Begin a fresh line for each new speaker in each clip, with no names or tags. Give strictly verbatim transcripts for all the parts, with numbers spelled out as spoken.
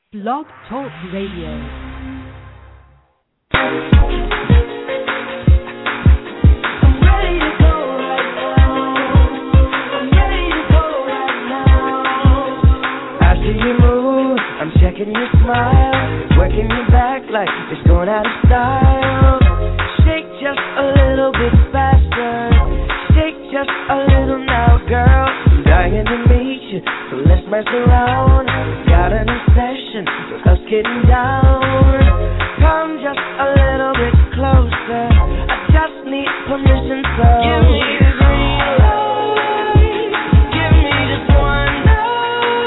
Blog Talk Radio.
I'm checking your smile, working your back like it's going out of style. Shake just a little bit faster, shake just a little now, girl. I'm dying to meet you, so let's mess around. Got an obsession with us getting down. Come just a little bit closer, I just need permission, so give me the green light, give me just one night.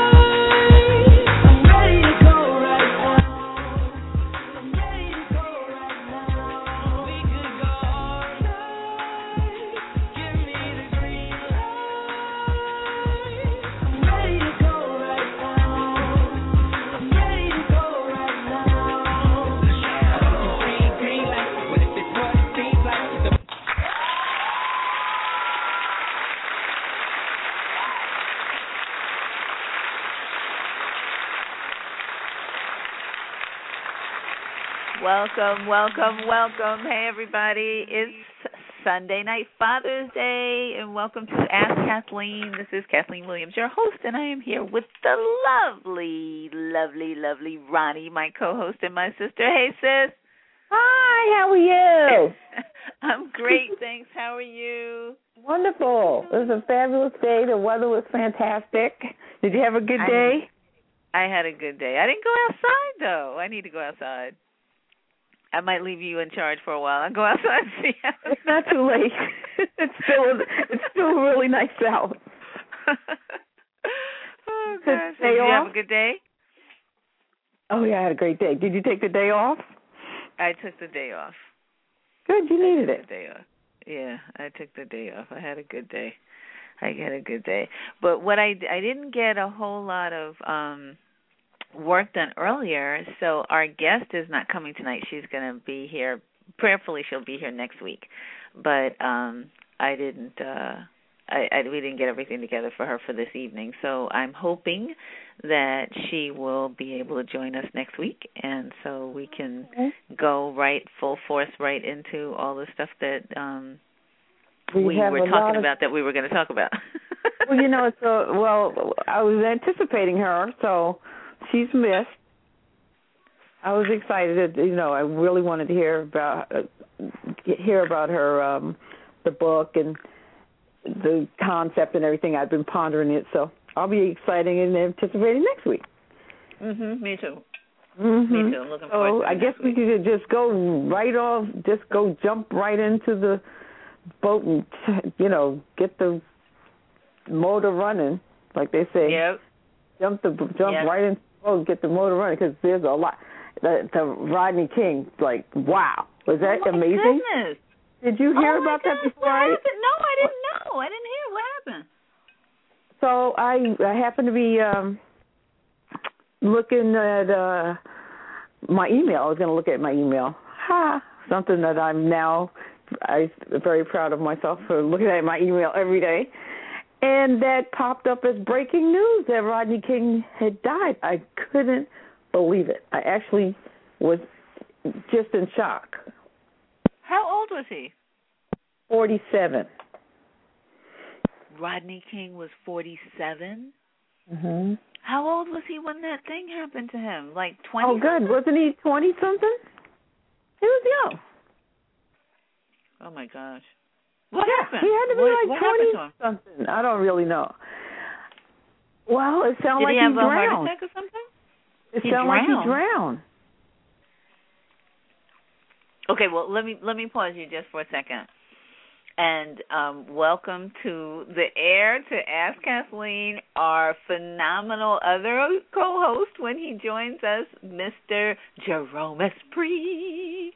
Welcome, welcome, welcome. Hey, everybody. It's Sunday night, Father's Day, and welcome to Ask Kathleen. This is Kathleen Williams, your host, and I am here with the lovely, lovely, lovely Ronnie, my co-host, and my sister. Hey, sis.
Hi, how are you?
I'm great, thanks. How are you?
Wonderful. It was a fabulous day. The weather was fantastic. Did you have a good day?
I, I had a good day. I didn't go outside, though. I need to go outside. I might leave you in charge for a while. I'll go outside and see how
it's not too late. it's still it's still really nice out.
Oh, gosh. Did you off? Have a good day?
Oh, yeah, I had a great day. Did you take the day off?
I took the day off.
Good, you needed
I
it.
Took the day off. Yeah, I took the day off. I had a good day. I had a good day. But what I, I didn't get a whole lot of um, work done earlier, so our guest is not coming tonight. She's going to be here. Prayerfully, she'll be here next week. But um, I didn't. Uh, I, I we didn't get everything together for her for this evening. So I'm hoping that she will be able to join us next week, and so we can mm-hmm. go right full force right into all the stuff that um, we, we were talking of, about that we were going to talk about.
Well, you know, so well, I was anticipating her, so. She's missed. I was excited. You know, I really wanted to hear about uh, hear about her, um, the book and the concept and everything. I've been pondering it, so I'll be excited and anticipating next week.
Mhm. Me too.
Mm-hmm.
Me too. I'm looking forward
so
to it
I guess
we
could just go right off, just go jump right into the boat and you know get the motor running, like they say.
Yep.
Jump the jump
yep.
right in. Oh, get the motor running because there's a lot. The, the Rodney King, like, wow. Was that
oh my
amazing?
Goodness.
Did you hear
oh
about
God.
that before?
What
I,
happened? No, I didn't know. I didn't hear. What happened?
So I, I happened to be um, looking at uh, my email. I was going to look at my email. Ha! Something that I'm now I'm very proud of myself for looking at my email every day. And that popped up as breaking news that Rodney King had died. I couldn't believe it. I actually was just in shock.
How old was he?
forty-seven.
Rodney King was forty-seven?
Mm-hmm.
How old was he when that thing happened to him? Like twenty?
Oh, good. Wasn't he twenty-something? He was young.
Oh, my gosh. What
yeah,
happened?
He had to be
what,
like
what
twenty-something. I don't really know. Well, it sounded like
he,
he
have
drowned.
a heart attack or something?
It
he
sounded like
drowned.
he drowned.
Okay, well, let me let me pause you just for a second. And um, welcome to the air to Ask Kathleen, our phenomenal other co-host when he joins us, Mister Jerome Esprit.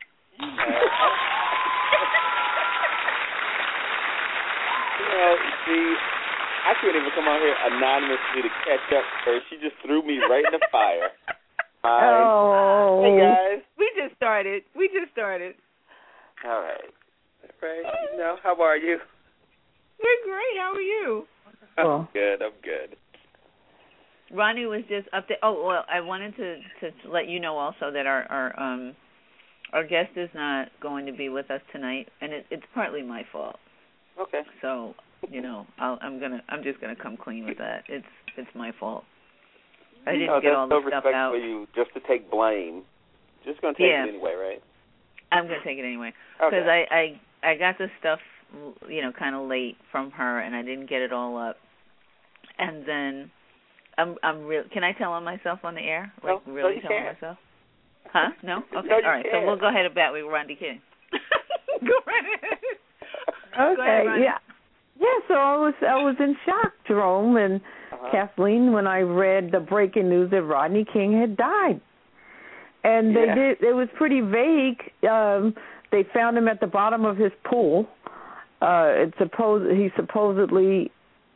Well, see, I couldn't even come out here anonymously to catch up with her. She just threw me right in the fire. Hi.
Oh.
Hey, guys.
We just started. We just started.
All right. Right. You know, how are you?
We're great. How are you?
I'm good. I'm good.
Ronnie was just up there. Oh, well, I wanted to, to, to let you know also that our our um our guest is not going to be with us tonight, and it, it's partly my fault.
Okay.
So, you know, I'll, I'm gonna I'm just gonna come clean with that. It's it's my fault. I didn't
no,
get all the
no
stuff
respect
out.
for you just to take blame. Just gonna take
yeah.
it anyway, right?
I'm gonna take it anyway because
okay.
I, I I got the stuff, you know, kind of late from her, and I didn't get it all up. And then I'm I'm real. Can I tell on myself on the air? Like
no,
really
no,
tell on myself? Huh? No. Okay.
no,
all right.
Can.
So we'll go ahead and bat with Rodney King. Go right ahead.
Okay.
Go ahead, Rodney.
Yeah. Yeah. So I was I was in shock, Jerome and
uh-huh.
Kathleen, when I read the breaking news that Rodney King had died. And
yeah.
they did. It was pretty vague. Um, they found him at the bottom of his pool. Uh, it supposed he supposedly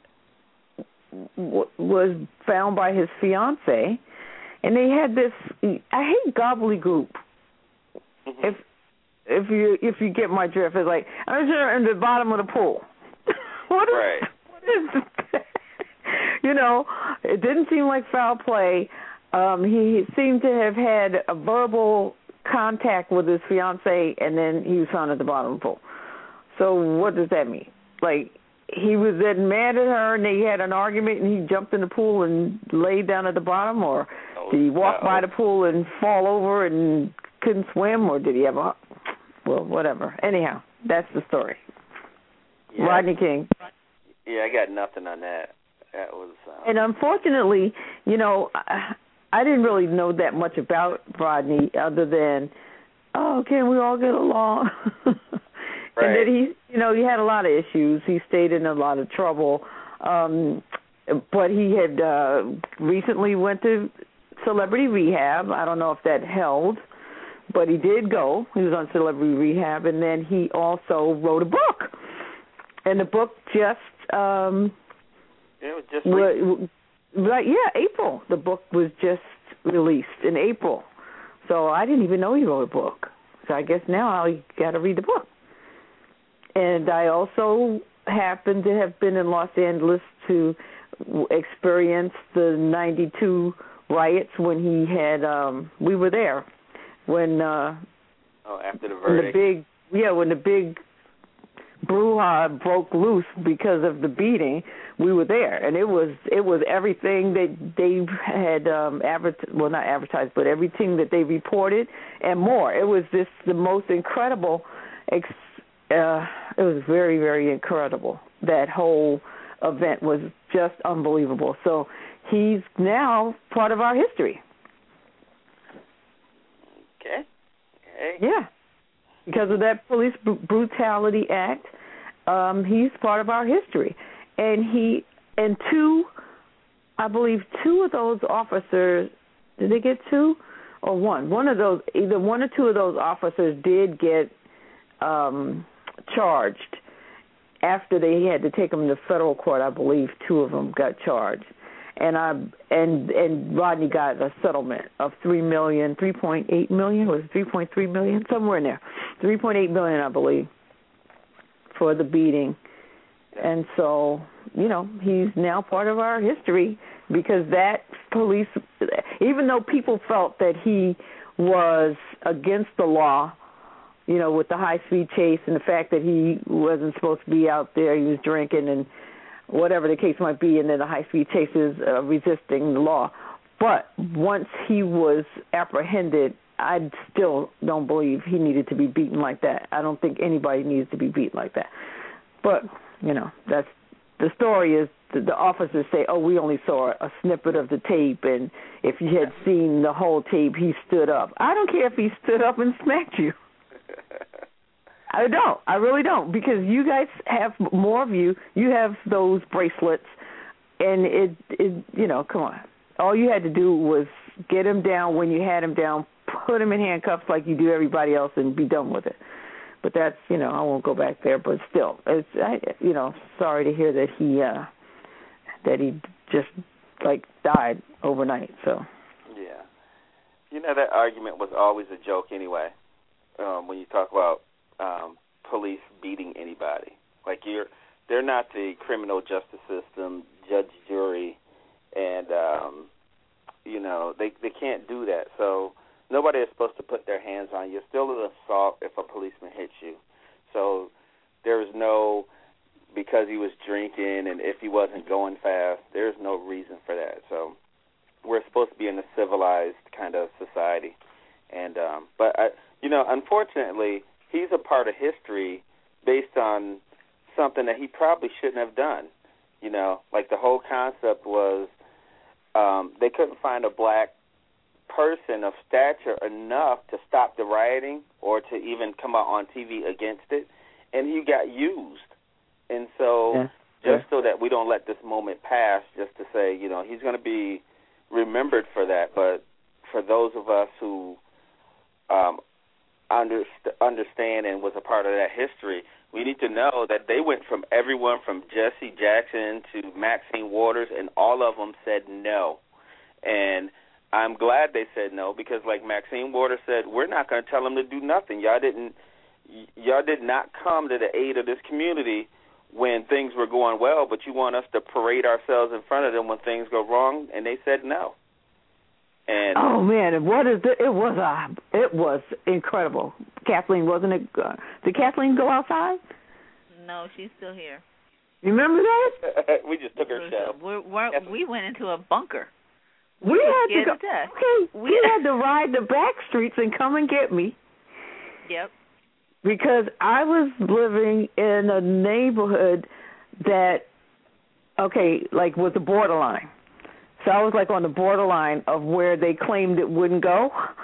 w- was found by his fiancée, and they had this. I hate gobbledygook.
Mm-hmm.
If if you if you get my drift, it's like I'm sure in the bottom of the pool. what is
right.
what is that? You know, it didn't seem like foul play. Um, he seemed to have had a verbal contact with his fiancée, and then he was found at the bottom of the pool. So what does that mean? Like, he was then mad at her, and they had an argument, and he jumped in the pool and laid down at the bottom? Or
oh,
did he walk
no.
by the pool and fall over and couldn't swim? Or did he have a... Well, whatever. Anyhow, that's the story.
Yeah.
Rodney King.
Yeah, I got nothing on that. That was... Um...
And unfortunately, you know... I, I didn't really know that much about Rodney other than, oh, can we all get along?
right.
And that he, you know, he had a lot of issues. He stayed in a lot of trouble. Um, but he had uh, recently went to celebrity rehab. I don't know if that held, but he did go. He was on celebrity rehab. And then he also wrote a book. And the book just... Um,
it was just...
w- Right, yeah, April. The book was just released in April. So I didn't even know he wrote a book. So I guess now I got to read the book. And I also happened to have been in Los Angeles to experience the ninety-two riots when he had, um, we were there. When, uh,
oh, after the
When
verdict.
the big, yeah, when the big brouhaha broke loose because of the beating, we were there, and it was it was everything that they had um, advertised, well, not advertised, but everything that they reported and more. It was just the most incredible. Ex- uh, it was very, very incredible. That whole event was just unbelievable. So he's now part of our history.
Okay. Okay.
Yeah. Because of that police br- brutality act, um, he's part of our history. And he, and two, I believe two of those officers, did they get two or one? One of those, either one or two of those officers did get um, charged. After they had to take them to federal court, I believe two of them got charged. And I and and Rodney got a settlement of three million, three point eight million, was it three point three million, somewhere in there, three point eight million, I believe, for the beating. And so, you know, he's now part of our history because that police, even though people felt that he was against the law, you know, with the high-speed chase and the fact that he wasn't supposed to be out there, he was drinking and whatever the case might be, and then the high-speed chase is uh, resisting the law. But once he was apprehended, I still don't believe he needed to be beaten like that. I don't think anybody needs to be beaten like that. But, you know, that's the story is that the officers say, oh, we only saw a snippet of the tape, and if you had seen the whole tape, he stood up. I don't care if he stood up and smacked you. I don't. I really don't, because you guys have more of you. You have those bracelets, and it, it, you know, come on. All you had to do was get him down when you had him down, put him in handcuffs like you do everybody else, and be done with it. But that's, you know, I won't go back there. But still, it's, I, you know, sorry to hear that he, uh, that he just like died overnight. So.
Yeah, you know that argument was always a joke anyway. Um, when you talk about um, police beating anybody, like you're, they're not the criminal justice system, judge, jury, and um, you know they they can't do that. So nobody is supposed to put their hands on you. It's still an assault if a policeman hits you. So there is no, because he was drinking and if he wasn't going fast, there's no reason for that. So we're supposed to be in a civilized kind of society. And um, but, I, you know, unfortunately, he's a part of history based on something that he probably shouldn't have done. You know, like the whole concept was um, they couldn't find a black person of stature enough to stop the rioting or to even come out on T V against it, and he got used. And so yeah. just yeah. so that we don't let this moment pass, just to say, you know, he's going to be remembered for that. But for those of us who um, under, understand and was a part of that history, we need to know that they went from everyone from Jesse Jackson to Maxine Waters, and all of them said no. And I'm glad they said no, because like Maxine Waters said, we're not going to tell them to do nothing. Y'all didn't, y- y'all did not come to the aid of this community when things were going well, but you want us to parade ourselves in front of them when things go wrong, and they said no. And
oh man, what is it? It was a, it was incredible. Kathleen, wasn't it? Uh, did Kathleen go outside?
No, she's still here.
You remember that?
We just took her show.
We're, we're, we went into a bunker.
We, we had to go. To okay, we had to ride the back streets and come and get me.
Yep.
Because I was living in a neighborhood that, okay, like was the borderline. So I was like on the borderline of where they claimed it wouldn't go.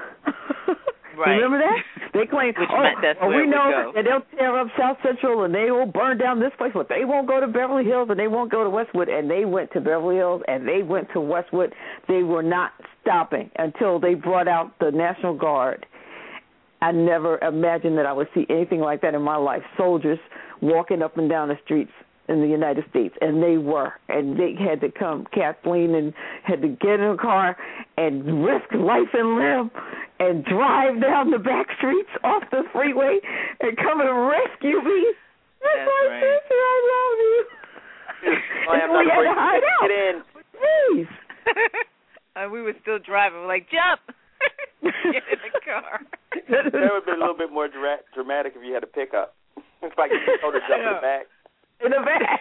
Right.
Remember that? They claimed,
Which
oh,
meant that's
oh
where
we
it
know
would go.
that they'll tear up South Central and they will burn down this place, but they won't go to Beverly Hills and they won't go to Westwood. And they went to Beverly Hills and they went to Westwood. They were not stopping until they brought out the National Guard. I never imagined that I would see anything like that in my life. Soldiers walking up and down the streets in the United States, and they were, and they had to come. Kathleen and had to get in a car and risk life and limb and drive down the back streets off the freeway and come and rescue me. That's, That's my right. sister. I love you.
Well,
and we had to hide out.
Get in.
Please.
And we were still driving. We're like, jump. Get in the car.
That would have been a little bit more dra- dramatic if you had a pickup. It's like you told her to jump in the back.
In the back.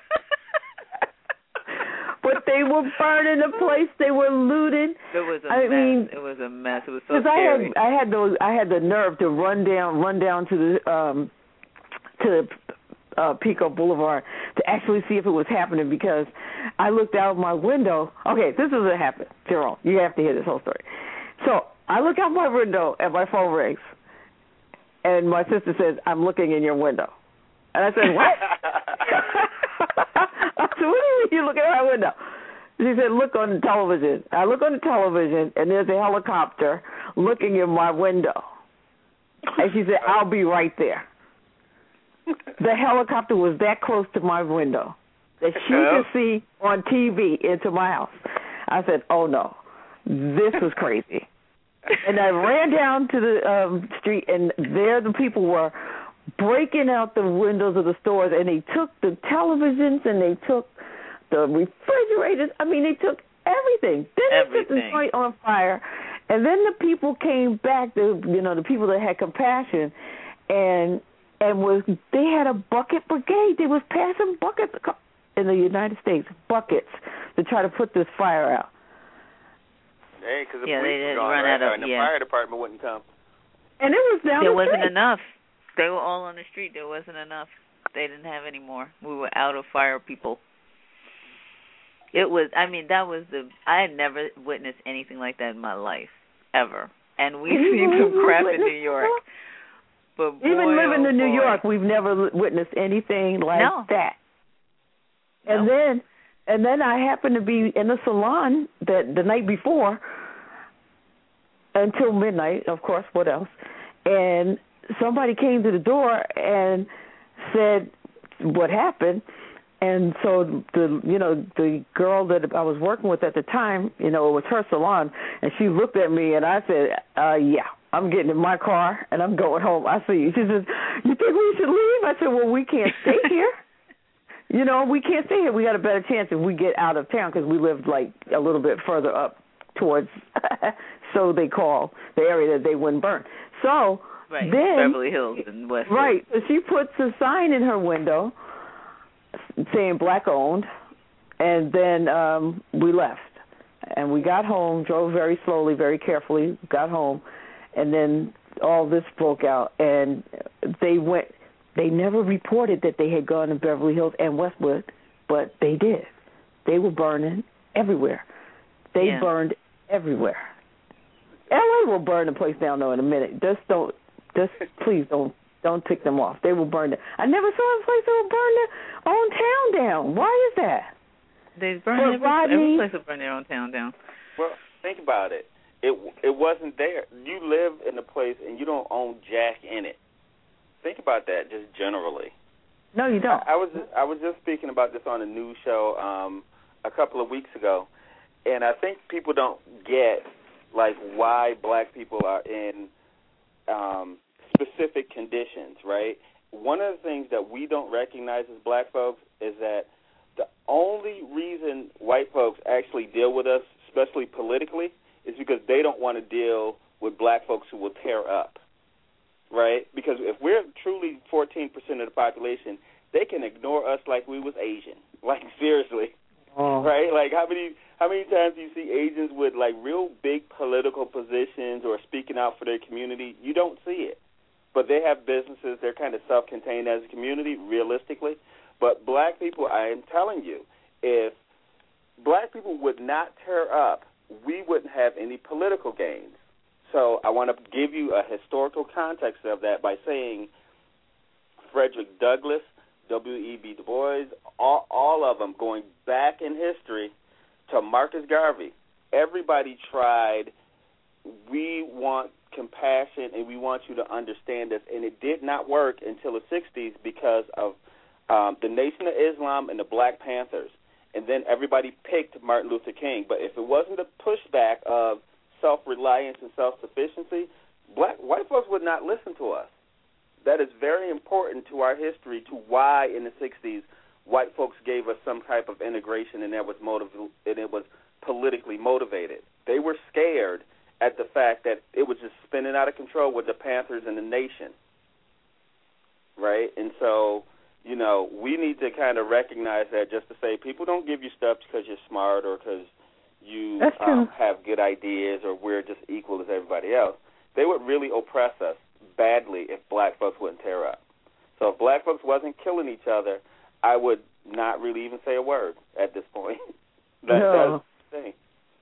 But they were burning the place. They were looted.
It was a
I
mess.
Mean,
it was a mess. It was so
scary.
I
had I had those. I had the nerve to run down, run down to the um, to uh, Pico Boulevard to actually see if it was happening, because I looked out my window. Okay, this is what happened, Jerome. You have to hear this whole story. So I look out my window and my phone rings, and my sister says, "I'm looking in your window." And I said, what? I said, what do you mean you're looking at my window? She said, look on the television. I look on the television, and there's a helicopter looking in my window. And she said, I'll be right there. The helicopter was that close to my window that she could see on T V into my house. I said, oh, no, this was crazy. And I ran down to the um, street, and there the people were breaking out the windows of the stores, and they took the televisions and they took the refrigerators. I mean, they took everything. Then they set the joint on fire, and then the people came back. The you know the people that had compassion, and and was they had a bucket brigade. They was passing buckets in the United States, buckets to try to put this fire out.
Hey, because the
yeah,
police
they did
were gone,
run
right?
out of
and the
yeah.
fire department wouldn't come.
And it was down
There
the
wasn't
street.
enough. They were all on the street. There wasn't enough. They didn't have any more. We were out of fire people. It was, I mean, that was the, I had never witnessed anything like that in my life, ever. And we've seen some crap in New York. But boy,
Even living
oh
in New
boy.
York, we've never witnessed anything like
no.
that. And
no.
then and then I happened to be in the salon that the night before until midnight, of course, what else? And somebody came to the door and said what happened, and so the you know the girl that I was working with at the time, you know, it was her salon, and she looked at me and I said, uh, "Yeah, I'm getting in my car and I'm going home. I see you." She said, "You think we should leave?" I said, "Well, we can't stay here." you know, we can't stay here. We got a better chance if we get out of town because we lived like a little bit further up towards, so they call the area that they wouldn't burn. So
right,
then
Beverly Hills and Westwood.
Right. So she puts a sign in her window saying black owned, and then um, we left. And we got home, drove very slowly, very carefully, got home, and then all this broke out. And they went, they never reported that they had gone to Beverly Hills and Westwood, but they did. They were burning everywhere. They
yeah.
burned everywhere. L A will burn the place down, though, in a minute. Just don't, just please don't, don't tick them off. They will burn it. I never saw a place that would burn their own town down. Why is that?
They burn every, every place will burn their own town down.
Well, think about it. It it wasn't there. You live in a place and you don't own jack in it. Think about that, just generally.
No, you don't.
I, I was I was just speaking about this on a news show um, a couple of weeks ago, and I think people don't get like why black people are in um, specific conditions, right? One of the things that we don't recognize as black folks is that the only reason white folks actually deal with us, especially politically, is because they don't want to deal with black folks who will tear up, right? Because if we're truly fourteen percent of the population, they can ignore us like we was Asian. Like, seriously, oh. right? Like, how many how many times do you see Asians with, like, real big political positions or speaking out for their community? You don't see it. But they have businesses. They're kind of self-contained as a community, realistically. But black people, I am telling you, if black people would not tear up, we wouldn't have any political gains. So I want to give you a historical context of that by saying Frederick Douglass, W E B Du Bois, all, all of them going back in history to Marcus Garvey. Everybody tried, we want compassion and we want you to understand us, and it did not work until the sixties because of Um, the Nation of Islam and the Black Panthers, and then everybody picked Martin Luther King. But if it wasn't a pushback of self-reliance and self-sufficiency, black white folks would not listen to us. That is very important to our history, to why in the sixties white folks gave us some type of integration, and that was motiv- and it was politically motivated. They were scared at the fact that it was just spinning out of control with the Panthers and the nation, right? And so, you know, we need to kind of recognize that, just to say people don't give you stuff because you're smart or because you um, have good ideas or we're just equal as everybody else. They would really oppress us badly if black folks wouldn't tear up. So if black folks wasn't killing each other, I would not really even say a word at this point. that,
no.
That's the thing.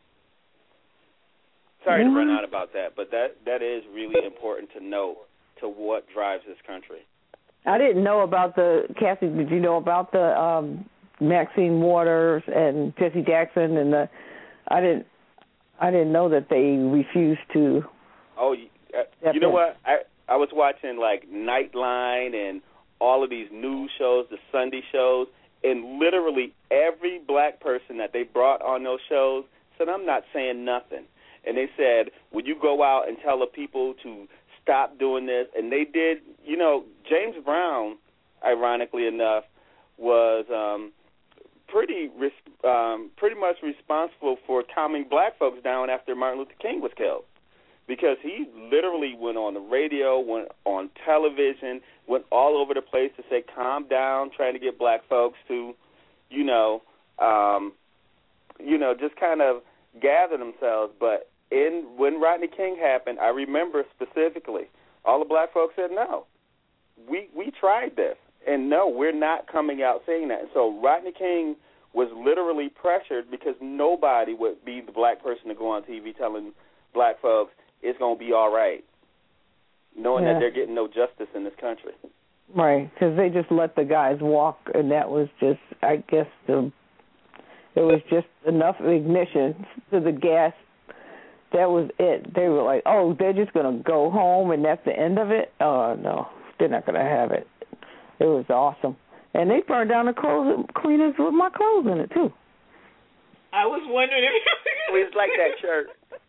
Sorry
yeah.
to run out about that, but that, that is really important to know to what drives this country.
I didn't know about the, Cassie, did you know about the um, Maxine Waters and Jesse Jackson and the, I didn't, I didn't know that they refused to.
Oh, uh, you know what? I I was watching like Nightline and all of these news shows, the Sunday shows, and literally every black person that they brought on those shows said, I'm not saying nothing. And they said, would you go out and tell the people to stop doing this? And they did. You know, James Brown, ironically enough, was um, pretty um, pretty much responsible for calming black folks down after Martin Luther King was killed, because he literally went on the radio, went on television, went all over the place to say, calm down, trying to get black folks to, you know, um, you know, just kind of gather themselves. But in when Rodney King happened, I remember specifically, all the black folks said, no, we we tried this, and no, we're not coming out saying that. And so Rodney King was literally pressured because nobody would be the black person to go on T V telling black folks it's going to be all right, knowing yeah. that they're getting no justice in this country.
Right, because they just let the guys walk, and that was just, I guess, the it was just enough ignition to the gas. That was it. They were like, oh, they're just going to go home, and that's the end of it? Oh, no, they're not going to have it. It was awesome. And they burned down the clothes cleaners with my clothes in it, too.
I was wondering if
we just like that shirt.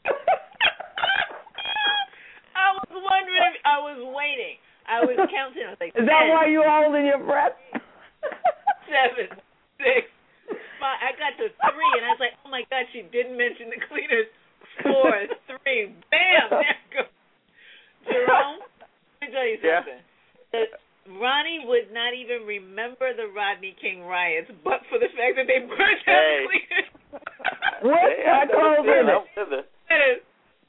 I was wondering if I was waiting. I was counting. I was like,
is that why you were holding your breath?
seven, six, five. I got to three, and I was like, oh my God, she didn't mention the cleaners. Four, three, bam, there it goes. Jerome, let me tell you something. Yeah. The, Ronnie would not even remember the Rodney King riots, but for the fact that they burned down
hey.
the cleaners.
What?
Hey,
I clothes in it.
it.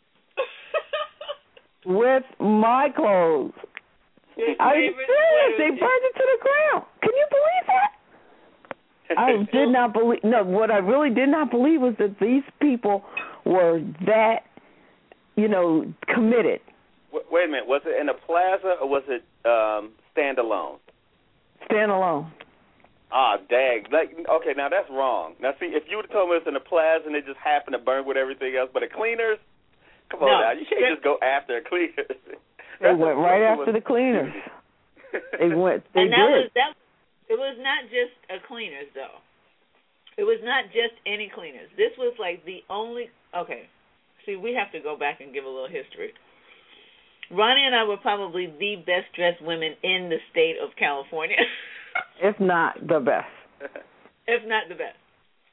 With my clothes. I'm serious. They burned it to the ground. Can you believe that? I did not believe. No, what I really did not believe was that these people were that, you know, committed.
Wait, wait a minute. Was it in a plaza or was it um, standalone?
Standalone.
Ah, dang. Like, okay, now that's wrong. Now, see, if you would have told me it was in a plaza and it just happened to burn with everything else, but the cleaners, come on
no.
now. You can't just go after the cleaners.
They went right after the cleaners. They went. They
and that
did.
was that. It was not just a cleaners, though. It was not just any cleaners. This was like the only. Okay, see, we have to go back and give a little history. Ronnie and I were probably the best dressed women in the state of California.
If not the best.
If not the best.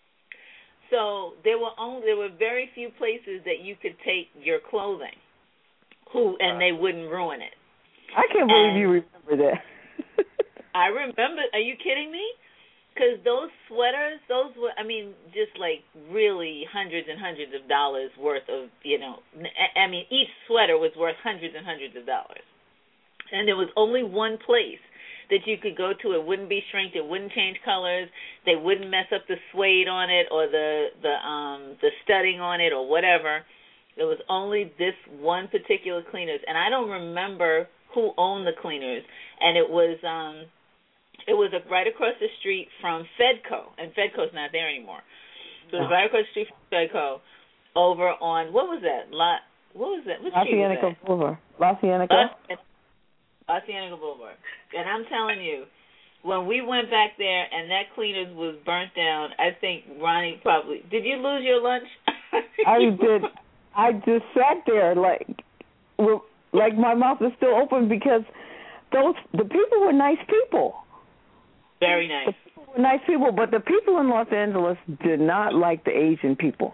So there were only there were very few places that you could take your clothing, who and they wouldn't ruin it.
I can't believe
and
you remember that.
I remember. Are you kidding me? Because those sweaters, those were, I mean, just like really hundreds and hundreds of dollars worth of, you know, I mean, each sweater was worth hundreds and hundreds of dollars. And there was only one place that you could go to. It wouldn't be shrinked. It wouldn't change colors. They wouldn't mess up the suede on it or the the um the studding on it or whatever. There was only this one particular cleaners, and I don't remember who owned the cleaners. And it was um it was right across the street from Fedco, and Fedco's not there anymore. So it was right across the street from Fedco, over on what was that? La what was that? What street was that?
Boulevard. La Cienega.
La Cienega Boulevard. And I'm telling you, when we went back there and that cleaners was burnt down, I think Ronnie probably did. You lose your lunch?
I did. I just sat there like, like my mouth was still open because those the people were nice people.
Very nice.
The people were nice people, but the people in Los Angeles did not like the Asian people.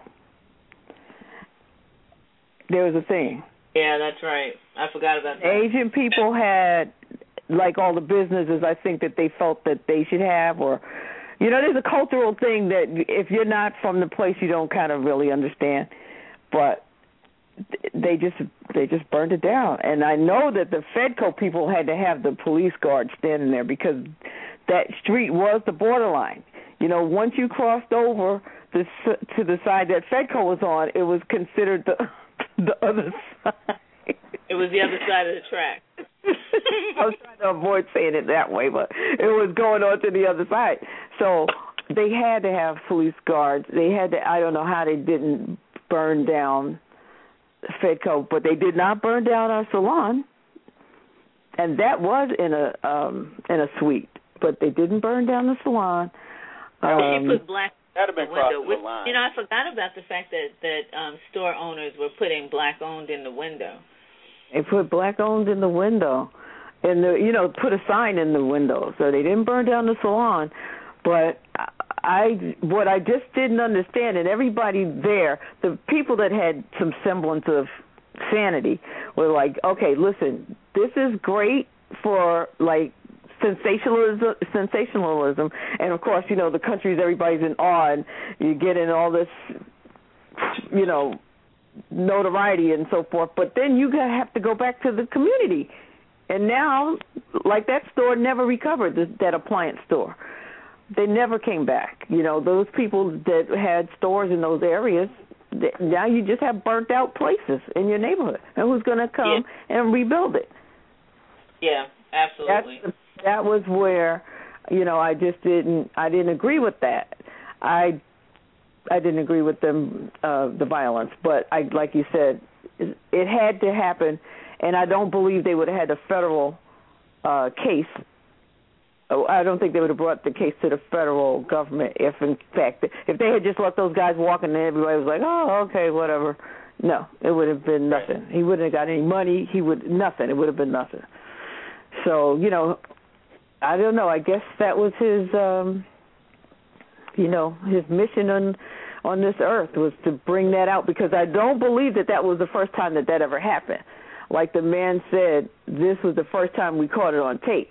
There was a thing.
Yeah, that's right. I forgot about that.
Asian people had, like all the businesses, I think, that they felt that they should have, or, you know, there's a cultural thing that if you're not from the place, you don't kind of really understand. But they just they just burned it down. And I know that the Fedco people had to have the police guard standing there because that street was the borderline. You know, once you crossed over the, to the side that Fedco was on, it was considered the the other side.
It was the other side of the track.
I was trying to avoid saying it that way, but it was going on to the other side. So they had to have police guards. They had to, I don't know how they didn't burn down Fedco, but they did not burn down our salon. And that was in a um, in a suite, but they didn't burn down the salon.
Um, she put black
That'd have been crossing
window.
the line.
You know, I forgot about the fact that that um, store owners were putting black owned in the window.
They put black owned in the window, and the you know put a sign in the window, so they didn't burn down the salon. But I, what I just didn't understand, and everybody there, the people that had some semblance of sanity, were like, okay, listen, this is great for like. Sensationalism, sensationalism, and of course, you know, the countries, everybody's in awe, and you get in all this, you know, notoriety and so forth. But then you have to go back to the community, and now, like that store never recovered. That appliance store, they never came back. You know, those people that had stores in those areas, now you just have burnt out places in your neighborhood, and who's going to come yeah. and rebuild it?
Yeah, absolutely.
That's the, That was where, you know, I just didn't, I didn't agree with that. I, I didn't agree with them, uh, the violence. But I, like you said, it, it had to happen, and I don't believe they would have had a federal uh, case. I don't think they would have brought the case to the federal government if, in fact, if they had just let those guys walk and everybody was like, oh, okay, whatever. No, it would have been nothing. He wouldn't have got any money. He would, nothing. It would have been nothing. So, you know, I don't know. I guess that was his, um, you know, his mission on on this earth was to bring that out, because I don't believe that that was the first time that that ever happened. Like the man said, this was the first time we caught it on tape.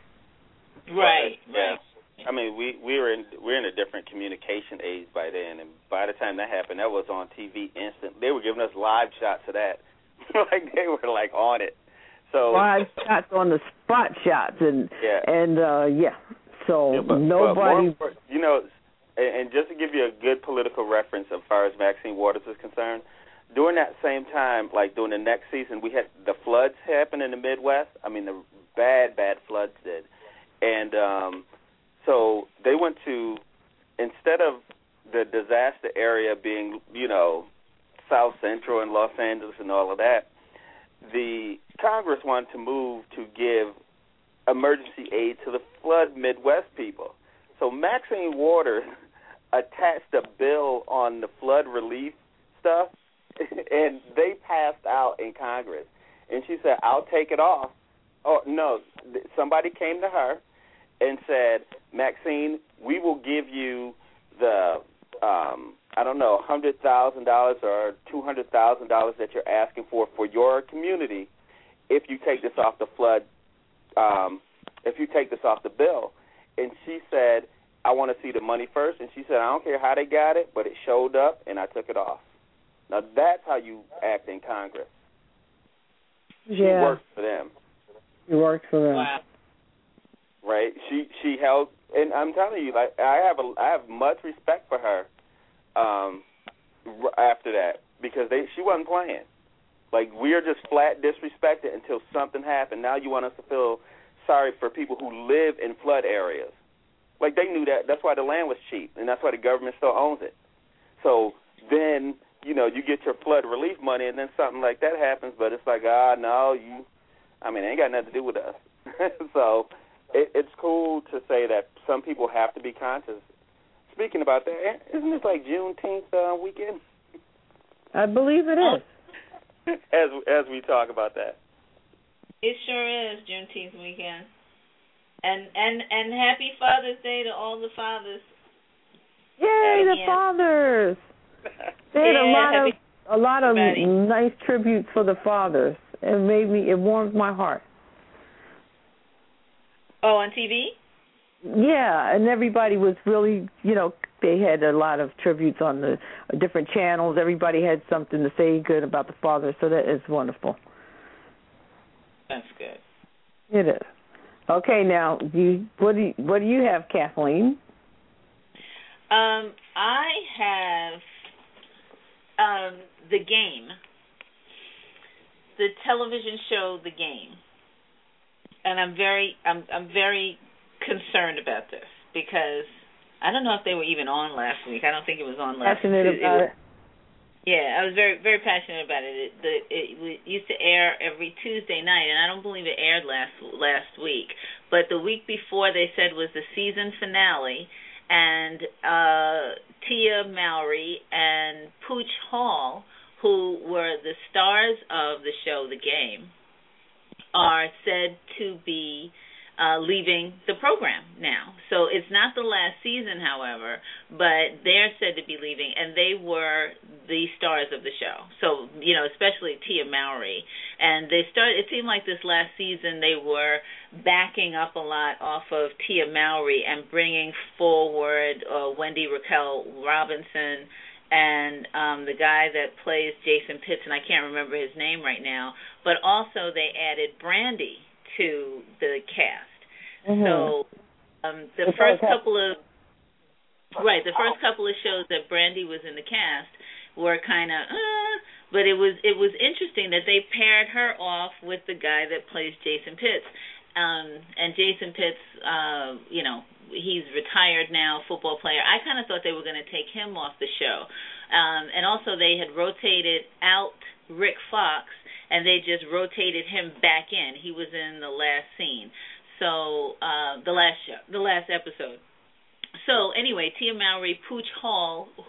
Right.
Yeah.
Right.
I mean, we we were in we're in a different communication age by then, and by the time that happened, that was on T V instant. They were giving us live shots of that, like they were like on it. So
live shots on the spot shots, and
yeah,
and uh, yeah. So
yeah, but,
nobody,
but more, you know, and, and just to give you a good political reference as far as Maxine Waters is concerned, during that same time, like during the next season, we had the floods happen in the Midwest. I mean, the bad, bad floods did, and um. So they went to, instead of the disaster area being, you know, South Central and Los Angeles and all of that, the Congress wanted to move to give emergency aid to the flood Midwest people. So Maxine Waters attached a bill on the flood relief stuff, and they passed out in Congress. And she said, I'll take it off. Oh, no, somebody came to her and said, Maxine, we will give you the, um, I don't know, one hundred thousand dollars or two hundred thousand dollars that you're asking for for your community if you take this off the flood, um, if you take this off the bill. And she said, I want to see the money first. And she said, I don't care how they got it, but it showed up, and I took it off. Now, that's how you act in Congress. She
yeah.
worked for them.
She worked for them.
Wow.
Right? She she held, and I'm telling you, like I have a I have much respect for her. Um, after that, because they she wasn't playing. Like, we are just flat disrespected until something happened. Now you want us to feel sorry for people who live in flood areas. Like, they knew that. That's why the land was cheap, and that's why the government still owns it. So then, you know, you get your flood relief money, and then something like that happens, but it's like, ah, no, you. I mean, it ain't got nothing to do with us. So. It, it's cool to say that some people have to be conscious. Speaking about that, isn't this like Juneteenth uh, weekend?
I believe it is.
as as we talk about that,
it sure is Juneteenth weekend, and and and happy Father's Day to all the fathers.
Yay, the
yeah.
fathers! They had
yeah,
a lot
happy
of a lot of
everybody.
nice tributes for the fathers. It made me. It warmed my heart.
Oh, on T V?
Yeah, and everybody was really, you know, they had a lot of tributes on the different channels. Everybody had something to say good about the father, so that is wonderful.
That's good.
It is. Okay, now, do you, what do you, what do you have, Kathleen?
Um, I have um, The Game, the television show The Game. And I'm very, I'm, I'm very concerned about this because I don't know if they were even on last week. I don't think it was on last week.
Passionate
it,
about
it.
it.
Yeah, I was very, very passionate about it. It, the, it. it used to air every Tuesday night, and I don't believe it aired last last week. But the week before, they said was the season finale, and uh, Tia Mowry and Pooch Hall, who were the stars of the show The Game, are said to be uh, leaving the program now. So it's not the last season, however, but they're said to be leaving, and they were the stars of the show. So, you know, especially Tia Mowry. And they started, it seemed like this last season they were backing up a lot off of Tia Mowry and bringing forward uh, Wendy Raquel Robinson and um, the guy that plays Jason Pitts, and I can't remember his name right now, but also they added Brandy to the cast. Mm-hmm. So um, the it's first okay. couple of right, the first couple of shows that Brandy was in the cast were kind of, uh, but it was it was interesting that they paired her off with the guy that plays Jason Pitts, um, and Jason Pitts, uh, you know. He's retired now, football player. I kind of thought they were going to take him off the show. Um, and also they had rotated out Rick Fox, and they just rotated him back in. He was in the last scene. So uh, the last show, the last episode. So anyway, Tia Mowry, Pooch Hall, who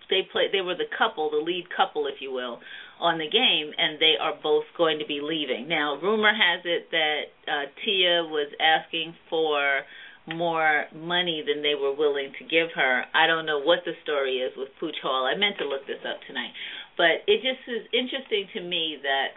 they play they were the couple, the lead couple, if you will, on the game, and they are both going to be leaving. Now, rumor has it that uh, Tia was asking for more money than they were willing to give her. I don't know what the story is with Pooch Hall. I meant to look this up tonight. But it just is interesting to me that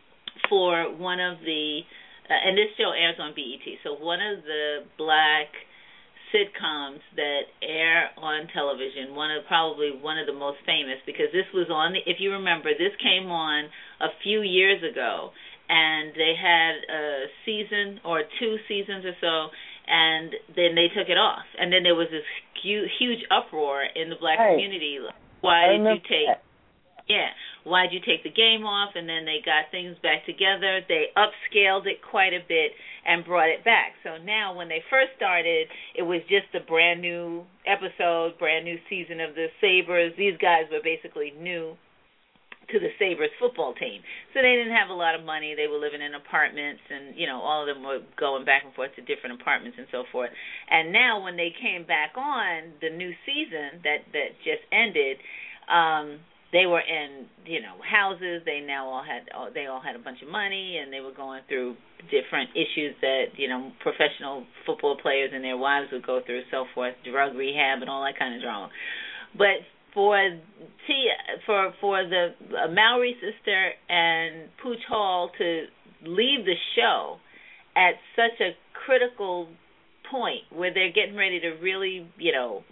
for one of the, uh, and this show airs on B E T, so one of the black sitcoms that air on television, one of probably one of the most famous, because this was on, the, if you remember, this came on a few years ago, and they had a season or two seasons or so, and then they took it off. And then there was this huge, huge uproar in the black
right.
community. Why did you take, that. yeah, why did you take the game off? And then they got things back together. They upscaled it quite a bit and brought it back. So now when they first started, it was just a brand new episode, brand new season of the Sabres. These guys were basically new to the Sabres football team. So they didn't have a lot of money. They were living in apartments, and, you know, all of them were going back and forth to different apartments and so forth. And now when they came back on the new season that, that just ended, um, they were in, you know, houses. They now all had, they all had a bunch of money, and they were going through different issues that, you know, professional football players and their wives would go through, so forth, drug rehab and all that kind of drama. But for Tia, for for the uh, Mowry sister and Pooch Hall to leave the show at such a critical point where they're getting ready to really, you know,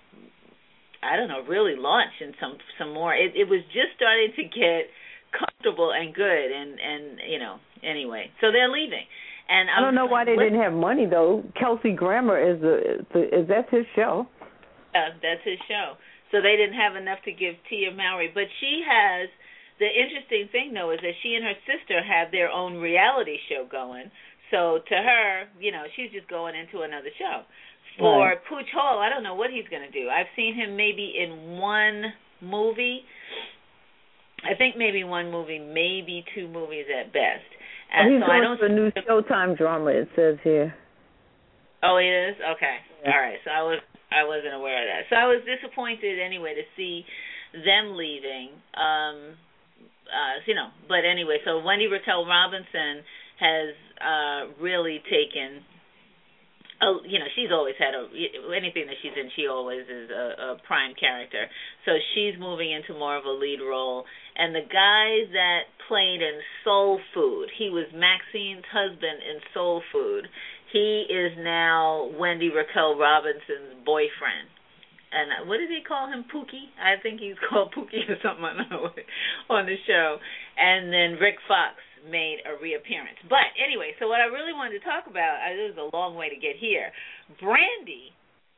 I don't know, really launch in some some more. It, it was just starting to get comfortable and good, and, and you know, anyway, so they're leaving. And
I don't know why they didn't have money though. Kelsey Grammer is the, the is that's his show.
Uh, that's his show. So they didn't have enough to give Tia Mowry. But she has, the interesting thing, though, is that she and her sister have their own reality show going. So to her, you know, she's just going into another show. For right. Pooch Hall, I don't know what he's going to do. I've seen him maybe in one movie. I think maybe one movie, maybe two movies at best. And
oh, he's
so
going
I don't
to a new Showtime drama, it says here.
Oh, he is? Okay.
Yeah.
All right. So I was I wasn't aware of that. So I was disappointed anyway to see them leaving. Um, uh, you know, but anyway, so Wendy Raquel Robinson has uh, really taken. Oh, you know, she's always had a anything that she's in. She always is a, a prime character. So she's moving into more of a lead role. And the guy that played in Soul Food, he was Maxine's husband in Soul Food. He is now Wendy Raquel Robinson's boyfriend. And what did he call him? Pookie? I think he's called Pookie or something, I don't know, on the show. And then Rick Fox made a reappearance. But anyway, so what I really wanted to talk about, uh, this is a long way to get here. Brandy,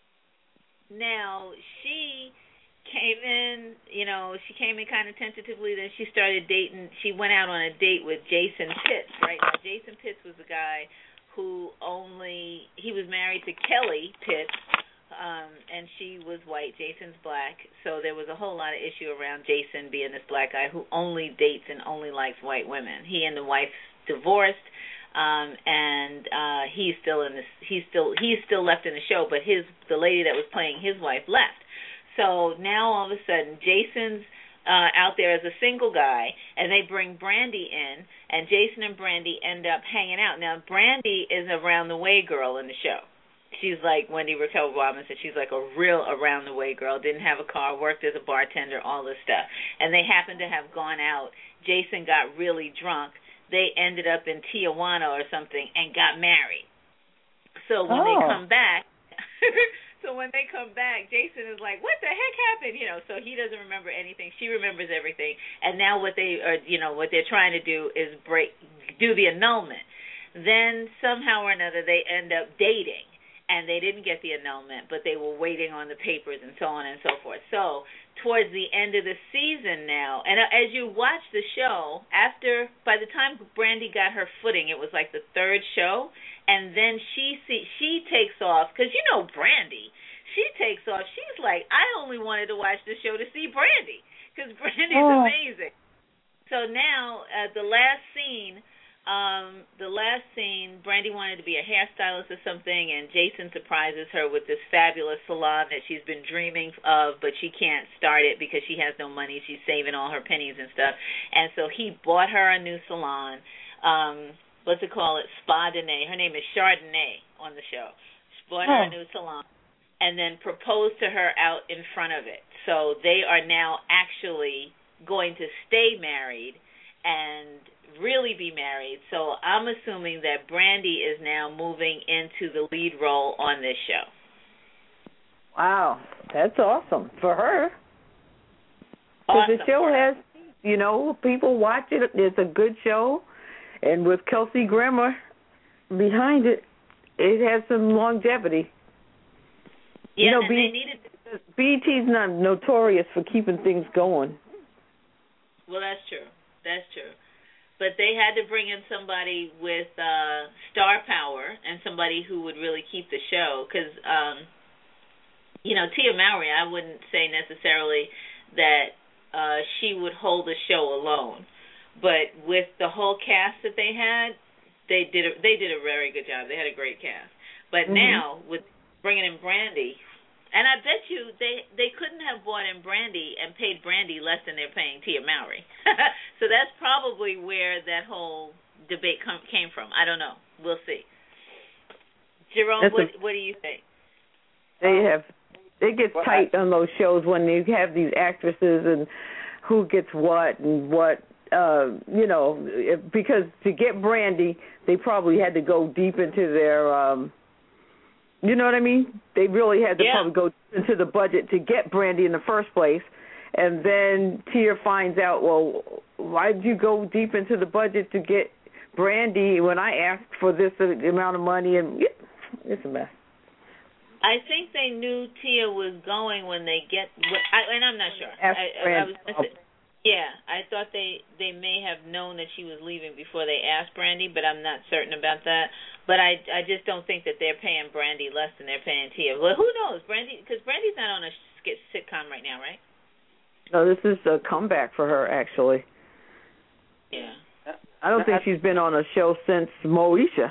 now she came in, you know, she came in kind of tentatively, then she started dating, she went out on a date with Jason Pitts, right? Now, Jason Pitts was the guy who only, he was married to Kelly Pitts, um, and she was white, Jason's black, so there was a whole lot of issue around Jason being this black guy who only dates and only likes white women. He and the wife divorced, um, and uh, he's still in this, he's still, he's still left in the show, but his, the lady that was playing his wife left. So now all of a sudden, Jason's Uh, out there as a single guy, and they bring Brandy in, and Jason and Brandy end up hanging out. Now, Brandy is a around-the-way girl in the show. She's like Wendy Raquel Robinson. She's like a real around-the-way girl, didn't have a car, worked as a bartender, all this stuff. And they happened to have gone out. Jason got really drunk. They ended up in Tijuana or something and got married. So when oh. they come back... So when they come back, Jason is like, what the heck happened? You know, so he doesn't remember anything. She remembers everything. And now what they are, you know, what they're trying to do is break, do the annulment. Then somehow or another they end up dating. And they didn't get the annulment, but they were waiting on the papers and so on and so forth. So towards the end of the season now, and as you watch the show, after, by the time Brandy got her footing, it was like the third show. And then she see, she takes off, because you know Brandy, she takes off. She's like, I only wanted to watch the show to see Brandy, because Brandy's oh. amazing. So now, uh, the last scene um, the last scene, Brandy wanted to be a hairstylist or something, and Jason surprises her with this fabulous salon that she's been dreaming of, but she can't start it because she has no money. She's saving all her pennies and stuff. And so he bought her a new salon. Um, what's it called? It's Spa Dene. Her name is Chardonnay on the show. She bought her
oh.
a new salon and then proposed to her out in front of it. So they are now actually going to stay married and really be married. So I'm assuming that Brandy is now moving into the lead role on this show.
Wow, that's awesome for her. Because
Awesome
the show
for her.
has, you know, people watch it. It's a good show, and with Kelsey Grammer behind it, it has some longevity.
Yeah,
you know,
and
B-
they needed.
B E T's not notorious for keeping things going.
Well, that's true. That's true. But they had to bring in somebody with uh, star power and somebody who would really keep the show. Because, um, you know, Tia Mowry, I wouldn't say necessarily that uh, she would hold the show alone. But with the whole cast that they had, they did a, they did a very good job. They had a great cast. But mm-hmm. now, with bringing in Brandy, and I bet you they, they couldn't have brought in Brandy and paid Brandy less than they're paying Tia Mowry. So that's probably where that whole debate com- came from. I don't know. We'll see. Jerome, what, a, what do you think?
They have it gets well, tight I, on those shows when you have these actresses and who gets what and what. Uh, you know, because to get Brandy, they probably had to go deep into their. Um, You know what I mean? They really had to
yeah.
probably go into the budget to get Brandy in the first place. And then Tia finds out, well, why did you go deep into the budget to get Brandy when I asked for this amount of money? And yeah, it's a mess.
I think they knew Tia was going when they get, I, and I'm not sure.
Ask
I, I, I was, yeah, I thought they, they may have known that she was leaving before they asked Brandy, but I'm not certain about that. But I, I just don't think that they're paying Brandy less than they're paying Tia. Well, who knows? Brandy, because Brandy's not on a sitcom right now, right?
No, this is a comeback for her, actually.
Yeah.
I don't think she's been on a show since Moesha.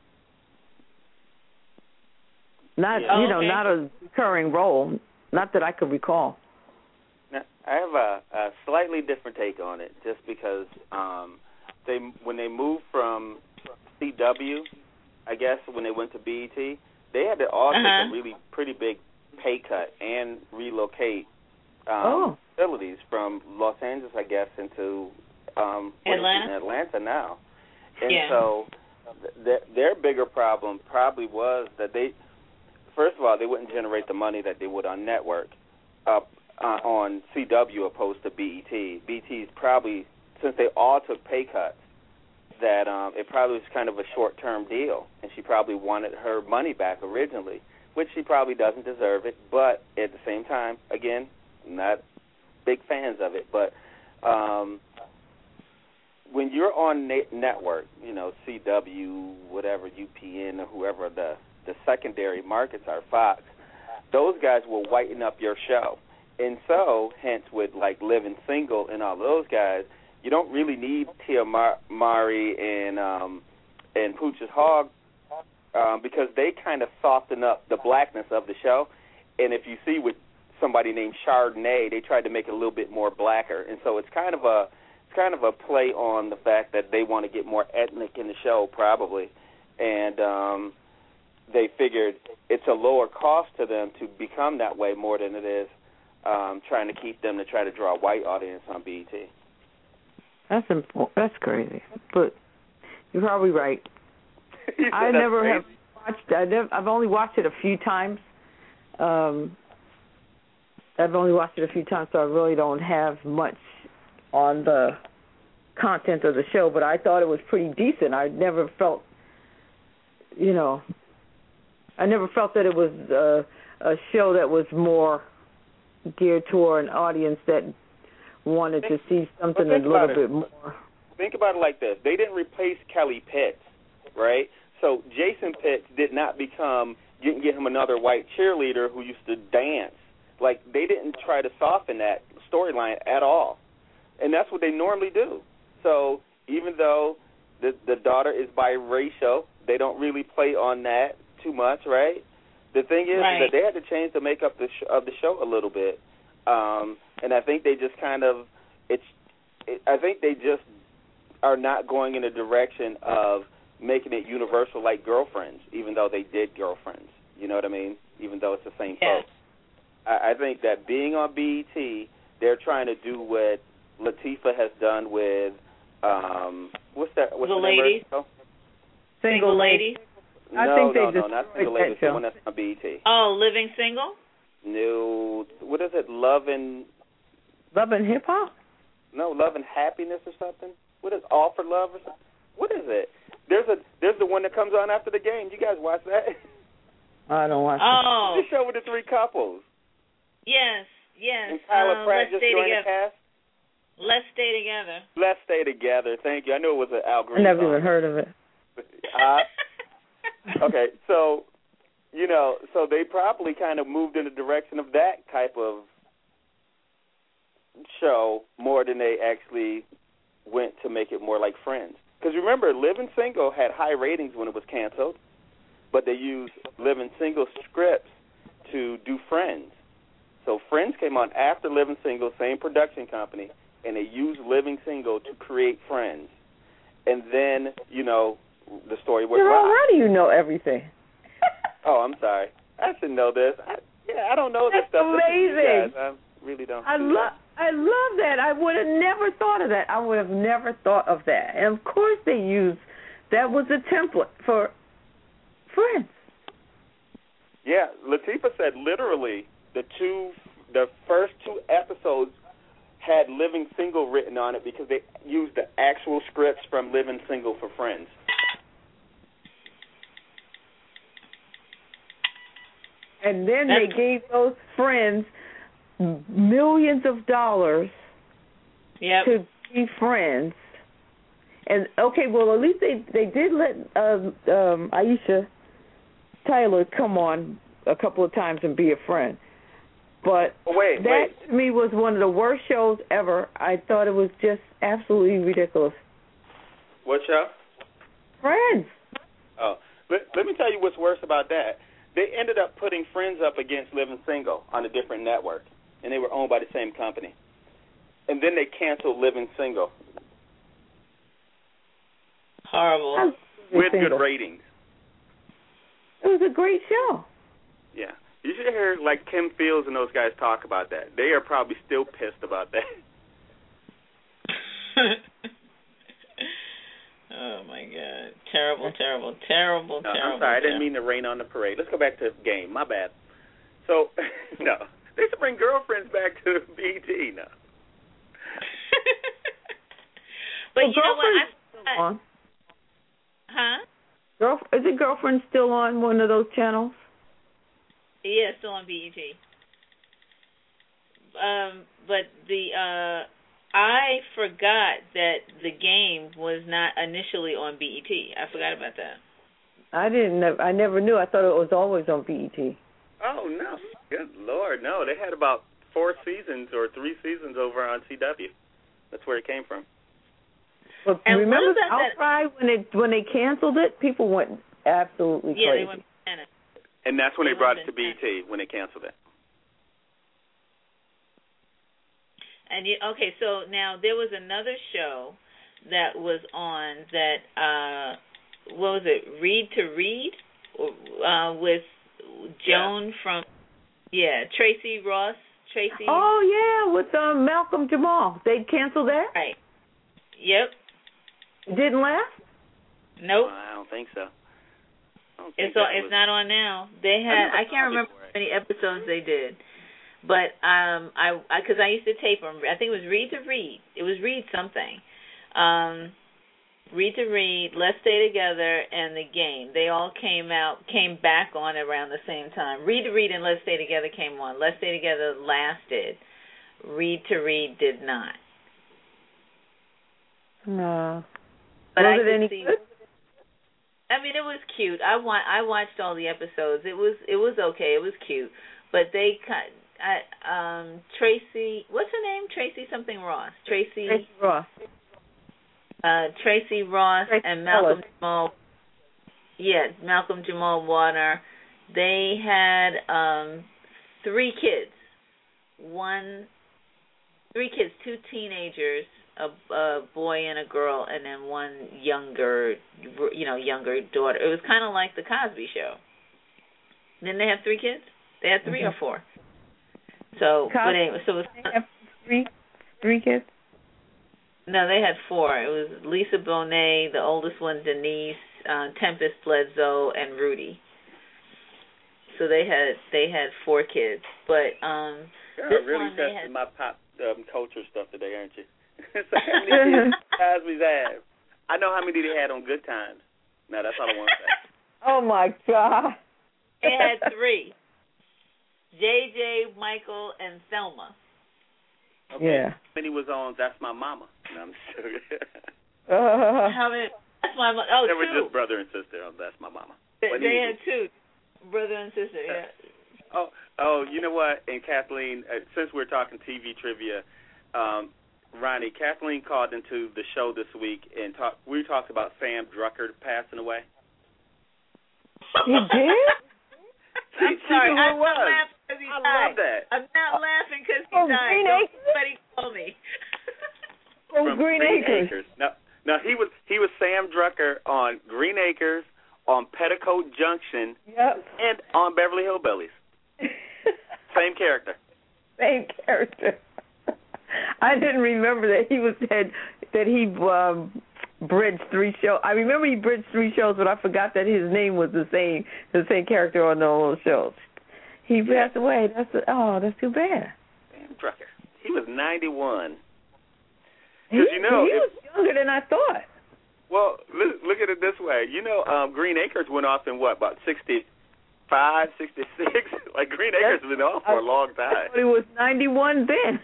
Not,
yeah.
you
oh,
know,
okay.
not a recurring role. Not that I could recall.
Now, I have a, a slightly different take on it, just because um, they when they moved from C W, I guess, when they went to B E T, they had to all
uh-huh.
take a really pretty big pay cut and relocate um,
oh.
facilities from Los Angeles, I guess, into um,
Atlanta.
In Atlanta now. And
yeah.
so th- their bigger problem probably was that they, first of all, they wouldn't generate the money that they would on network uh, uh, on C W opposed to B E T. B E T's probably, since they all took pay cuts, that um, it probably was kind of a short-term deal, and she probably wanted her money back originally, which she probably doesn't deserve it, but at the same time, again, not big fans of it, but um, when you're on na- network, you know, C W, whatever, U P N, or whoever the, the secondary markets are, Fox, those guys will whiten up your show. And so, hence, with, like, Living Single and all those guys, you don't really need Tia Mar- Mowry and um, and Pooch's Hog um, because they kind of soften up the blackness of the show. And if you see with somebody named Chardonnay, they tried to make it a little bit more blacker. And so it's kind of a it's kind of a play on the fact that they want to get more ethnic in the show, probably. And um, they figured it's a lower cost to them to become that way more than it is um, trying to keep them to try to draw a white audience on B E T.
That's imp- that's crazy, but you're probably right. I
That's
never
crazy.
have watched. I never, I've only watched it a few times. Um, I've only watched it a few times, so I really don't have much on the content of the show. But I thought it was pretty decent. I never felt, you know, I never felt that it was a, a show that was more geared toward an audience that wanted
think,
to see something
well,
a little
bit
it. more.
Think about it like this. They didn't replace Kelly Pitts, right? So Jason Pitts did not become, didn't get him another white cheerleader who used to dance. Like, they didn't try to soften that storyline at all. And that's what they normally do. So even though the the daughter is biracial. They don't really play on that too much, right? The thing is,
right.
is that they had to change the makeup the sh- of the show a little bit, um, and I think they just kind of it's. It, I think they just are not going in a direction of making it universal like Girlfriends, even though they did Girlfriends. You know what I mean? Even though it's the same
yeah.
folks. I, I think that being on B E T, they're trying to do what Latifah has done with um, what's that? What's
the
the
lady?
name?
Single lady.
No,
I think they
no, no,
just
not Single Lady. It's the one that's on B E T.
Oh, Living Single?
No, what is it? Love and
Love and Hip Hop?
No, Love and Happiness or something. What is All for Love or something? What is it? There's a there's the one that comes on after the game. You guys watch that?
I don't watch
oh.
it. The show with the three couples.
Yes, yes.
And Tyler
uh,
Pratt
Let's
just
Stay
joined
Together.
the cast.
Let's Stay Together.
Let's Stay Together. Thank you. I knew it was an Al Green
I never
song.
even heard of it.
uh, okay, so, you know, so they probably kind of moved in the direction of that type of show more than they actually went to make it more like Friends. Because remember, Living Single had high ratings when it was canceled, but they used Living Single scripts to do Friends. So Friends came on after Living Single, same production company, and they used Living Single to create Friends. And then, you know, the story went
Jerome,
wrong.
how do you know everything?
Oh, I'm sorry. I should know this. I, yeah, I don't know this
That's
stuff.
amazing.
Guys. I really don't.
I
do
love I love that. I would have never thought of that. I would have never thought of that. And of course they used that was a template for Friends.
Yeah, Latifah said literally the two the first two episodes had Living Single written on it because they used the actual scripts from Living Single for Friends.
And then
That's...
they gave those friends millions of dollars
yep.
to be friends. And okay, well at least they they did let uh, um, Aisha Tyler come on a couple of times and be a friend. But
oh, wait,
that
wait.
to me was one of the worst shows ever. I thought it was just absolutely ridiculous.
What show?
Friends.
Oh, let, let me tell you what's worse about that. They ended up putting Friends up against Living Single on a different network, and they were owned by the same company. And then they canceled Living Single.
Horrible.
With
Single.
good ratings.
It was a great show.
Yeah. You should hear, like, Kim Fields and those guys talk about that. They are probably still pissed about that.
Oh, my God. Terrible, terrible, terrible,
no,
terrible.
I'm sorry. I didn't
terrible.
mean to rain on the parade. Let's go back to the game. My bad. So, no. They should bring Girlfriends back to B E T now.
But
well,
you know what? I,
still
I,
on.
Huh?
Girl, is it Girlfriend still on one of those channels?
Yeah, still on B E T. Um, but the uh, I forgot that the game was not initially on B E T. I forgot about that.
I didn't. I never knew. I thought it was always on B E T.
Oh, no. Good Lord, no. They had about four seasons or three seasons over on C W. That's where it came from.
But
and
remember the
that
outcry that, when it when they canceled it? People went absolutely
yeah,
crazy.
They went bananas.
And that's when
they
they brought it to
bananas.
B E T, when they canceled it.
And you, okay, so now there was another show that was on that, uh, what was it, Read to Read, uh, with Joan yeah. from, yeah, Tracy Ross, Tracy.
Oh, yeah, with um, Malcolm Jamal. They canceled that?
Right. Yep.
It didn't last?
Nope.
Well, I don't think so. I don't think
it's on,
was...
it's not on now. They had, I, I can't remember how many episodes they did. But um, I, because I, I used to tape them. I think it was Read to Read. It was Read something. Um, Read to Read, Let's Stay Together, and The Game. They all came out, came back on around the same time. Read to Read and Let's Stay Together came on. Let's Stay Together lasted. Read to Read did not.
No.
But
was
I
it
could
any
see.
good?
I mean, it was cute. I wa- I watched all the episodes. It was it was okay. It was cute. But they kind. I, um, Tracy, what's her name? Tracy something Ross. Tracy.
Tracy Ross.
uh, Tracy Ross
Tracy
and Malcolm
Ellis.
Jamal. Yeah, Malcolm Jamal Warner. They had um, three kids. One, three kids, two teenagers, a, a boy and a girl, and then one younger, you know, younger daughter. It was kind of like the Cosby Show. Didn't they have three kids? They had three mm-hmm. or four. So, Cosby, but anyway, so it was,
they have three, three kids.
No, they had four. It was Lisa Bonet, the oldest one, Denise, uh, Tempest Bledsoe, and Rudy. So they had they had four kids, but um,
You're
this
really
one they
testing
had.
my pop um, culture stuff today, aren't you? So how many Cosby's have? I know how many they had on Good Times. No, that's all I want to say.
Oh my God!
They had three: J J, Michael, and Thelma.
Okay.
Yeah.
How many was on That's My Mama? No, I'm just joking.
uh,
How many? That's my mama. Oh,
they
two.
were just brother and sister on That's My Mama.
They, they had two, brother and sister. Yeah.
Oh, oh, you know what? And Kathleen, uh, since we're talking T V trivia, um, Ronnie, Kathleen called into the show this week and talk, we talked about Sam Drucker passing away.
You did?
I'm
she,
sorry.
She knew
I'm
who it was.
not laughing because he
I
died.
love that.
I'm not laughing because he
From
died.
Green
Don't
Acres?
somebody call me.
From,
From
Green,
Green
Acres.
Acres. No, no, he was he was Sam Drucker on Green Acres, on Petticoat Junction,
Yep.
and on Beverly Hillbillies. Same character.
Same character. I didn't remember that he was had that he um, bridged three shows. I remember he bridged three shows, but I forgot that his name was the same the same character on those shows. He passed
yeah.
away. That's a, oh, that's too bad.
Sam Drucker. He was ninety-one.
He,
you know,
he
if,
was younger than I thought.
Well, look, look at it this way. You know, um, Green Acres went off in what, about sixty-five, sixty-six? Like, Green Acres has been off for
I,
a long time.
I thought he was ninety-one then.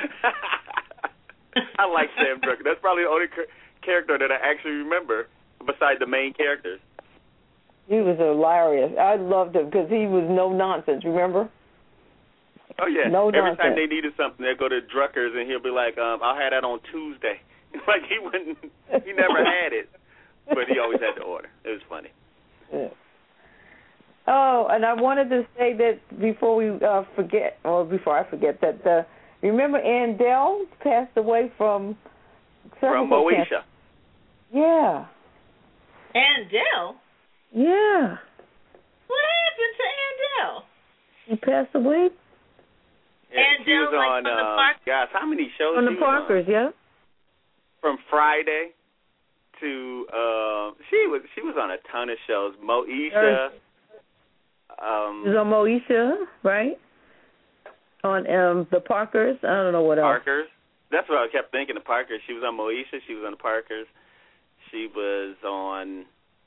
I like Sam Drucker. That's probably the only ca- character that I actually remember besides the main characters.
He was hilarious. I loved him because he was no nonsense, remember?
Oh, yeah.
No
Every
nonsense.
time they needed something, they'd go to Drucker's, and he'll be like, um, I'll have that on Tuesday. Like, he wouldn't, he never had it, but he always had the order. It was funny.
Yeah. Oh, and I wanted to say that before we uh, forget, or before I forget, that uh, remember Ann Dell passed away from
From
cervical
Moesha.
cancer. Yeah.
Ann Dell?
Yeah.
What happened to Ann Dell?
She passed away?
Yeah,
Ann
she was
Dell, like,
on,
from the
uh,
Park-
gosh, how many shows
From
she
the
was
Parkers,
on?
yeah.
From Friday to, uh, she was she was on a ton of shows. Moesha. Um,
She was on Moesha, right? On um, the Parkers. I don't know what else.
Parkers. That's what I kept thinking, the Parkers. She was on Moesha. She was on the Parkers. She was on,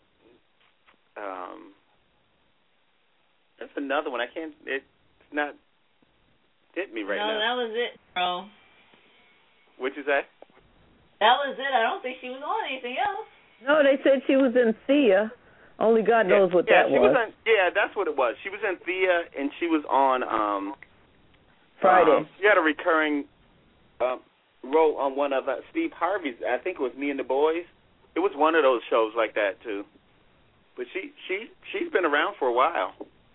um, there's another one. I can't, it's not hit me right
no,
now.
No, that was it, bro.
What'd you say?
That was it. I don't think she was on anything else.
No, they said she was in Thea. Only God
yeah,
knows what
yeah,
that
she
was.
was on, yeah, that's what it was. She was in Thea, and she was on um,
Friday.
Um, she had a recurring um, role on one of uh, Steve Harvey's. I think it was Me and the Boys. It was one of those shows like that too. But she she she's been around for a while.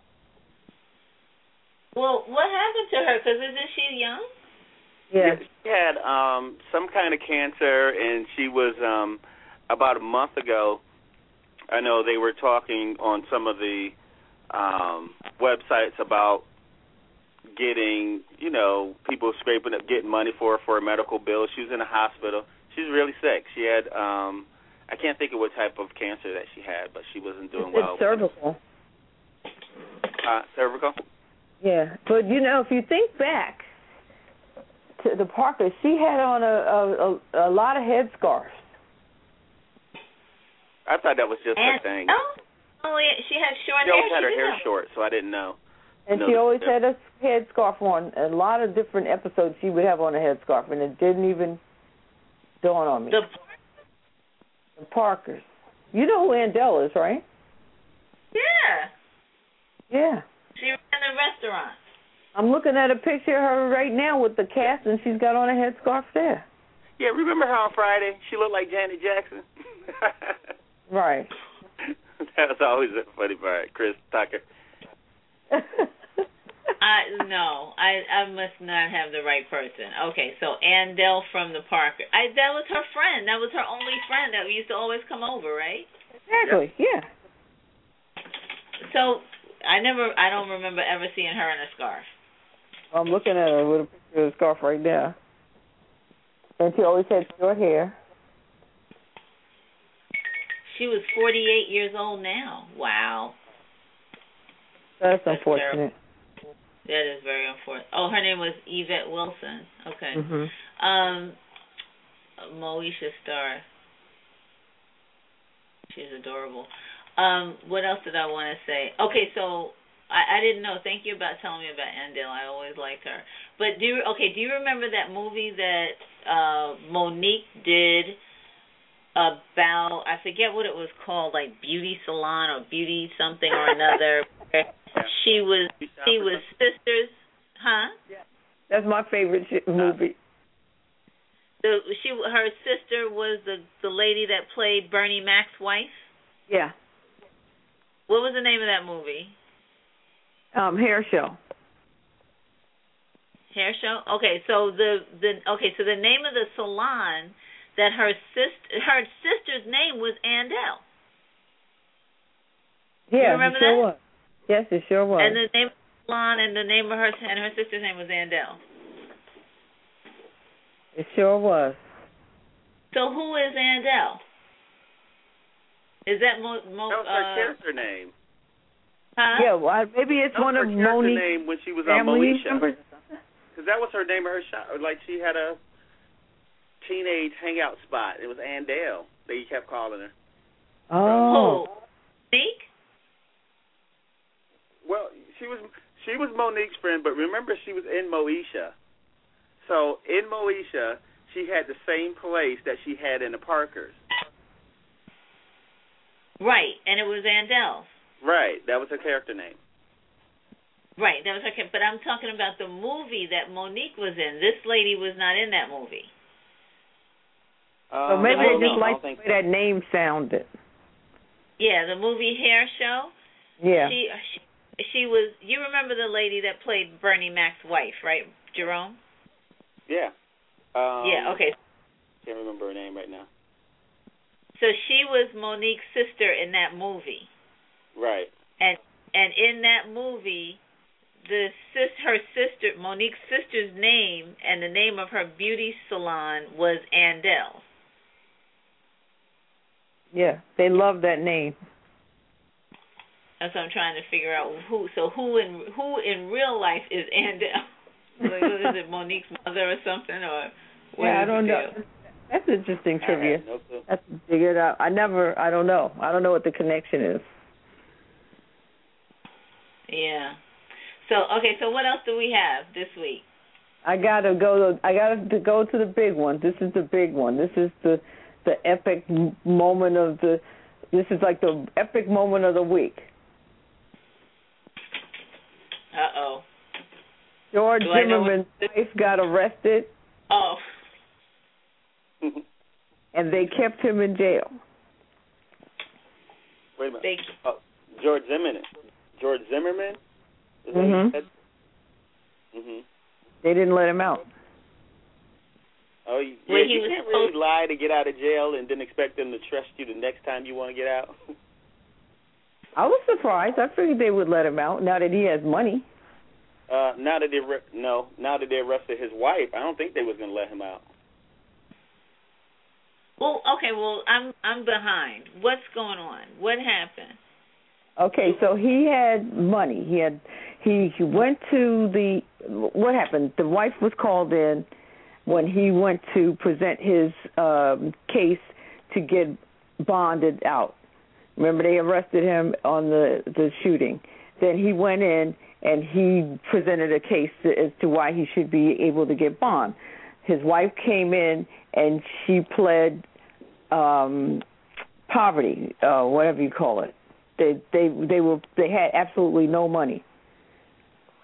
Well, what happened to her? Because isn't she young?
Yeah.
She had um, some kind of cancer, and she was um, about a month ago. I know they were talking on some of the um, websites about getting, you know, people scraping up, getting money for her for a medical bill. She was in a hospital. She was really sick. She had, um, I can't think of what type of cancer that she had, but she wasn't doing
It's
well.
cervical.
Uh, cervical?
Yeah, but you know, if you think back to the Parker, she had on a a, a, a lot of headscarves.
I thought that was just
And,
her thing.
oh, only she had short
She
hair.
always had
she
her hair
did.
short, so I didn't know.
And
No,
she always
the-
had a headscarf on. A lot of different episodes she would have on a headscarf, and it didn't even dawn on me.
The,
The Parkers. You know who Andell is, right?
yeah.
Yeah.
She ran the restaurant.
I'm looking at a picture of her right now with the cast, and she's got on a headscarf there.
Yeah, remember her on Friday? She looked like Janet Jackson.
Right.
That was always a funny part, Chris Tucker.
I no, I I must not have the right person. Okay, so Andell from the Parker. I that was her friend. That was her only friend that used to always come over, right?
Exactly. Yep. Yeah.
So I never, I don't remember ever seeing her in a scarf.
I'm looking at her with a picture of the scarf right now, and she always had short hair.
She was forty-eight years old now. Wow.
That's, That's unfortunate.
Terrible. That is very unfortunate. Oh, her name was Yvette Wilson. Okay.
Mhm.
Um, Moesha Starr. She's adorable. Um, what else did I want to say? Okay, so I, I didn't know. Thank you about telling me about Andell. I always liked her. But do you, okay? Do you remember that movie that uh, Monique did about? I forget what it was called, like Beauty Salon or Beauty something or another. She was she was sisters, huh?
Yeah. That's my favorite movie.
The she her sister was the the lady that played Bernie Mac's wife.
Yeah.
What was the name of that movie?
Um, Hair Show.
Hair Show. Okay, so the the okay, so the name of the salon that her sister her sister's name was Andell.
Yeah,
you remember
it sure
that?
Was. Yes, it sure was.
And the name of the salon and the name of her and her sister's name was Andell.
It sure was.
So who is Andell? Is that Mo? Mo
that was her
uh,
character name.
Huh?
Yeah, well, maybe it's
that
one
was
of
her character
Monique's
name when she was
family
on Moesha.
members.
Because that was her name of her shop. Like she had a teenage hangout spot. It was Andell. They kept calling her.
Oh.
Monique?
Well, she was she was Monique's friend, but remember she was in Moesha. So in Moesha, she had the same place that she had in the Parkers.
Right, and it was Andell's.
Right, that was her character name.
Right, that was her character. But I'm talking about the movie that Monique was in. This lady was not in that movie.
Um,
so maybe
they
just like the way that name sounded.
Yeah, the movie Hair Show.
Yeah.
She, she she was. You remember the lady that played Bernie Mac's wife, right, Jerome?
Yeah. Um,
yeah. Okay.
Can't remember her name right now.
So she was Monique's sister in that movie.
Right.
And and in that movie, the sis her sister Monique's sister's name and the name of her beauty salon was Andell.
Yeah, they love that name.
That's what I'm trying to figure out. Who so who in who in real life is Andell? Like, is it Monique's mother or something, or what
yeah, I
is
don't
the
know.
deal?
That's interesting trivia.
No clue.
That's figured out. I never. I don't know. I don't know what the connection is.
Yeah. So okay. So what else do we have this week?
I gotta go. I gotta to go to the big one. This is the big one. This is the the epic moment of the. This is like the epic moment of the week.
Uh oh.
George
Do I know
Zimmerman's
what-
wife got arrested.
Oh.
And they kept him in jail.
Wait a minute.
They,
oh, George Zimmerman. George Zimmerman? Is that
Mhm.
that? Mhm.
They didn't let him out.
Oh, yeah,
Well, he
you
was
can't really
supposed-
lie to get out of jail and then expect them to trust you the next time you want to get out.
I was surprised. I figured they would let him out now that he has money.
Uh, now that they re- no, now that they arrested his wife, I don't think they was going to let him out.
well, okay. Well, I'm I'm behind. What's going on? What happened?
Okay, so he had money. He had he, he went to the what happened? The wife was called in when he went to present his um, case to get bonded out. Remember, they arrested him on the the shooting. Then he went in and he presented a case to, as to why he should be able to get bond. His wife came in and she pled um, poverty, uh, whatever you call it. They they they were they had absolutely no money,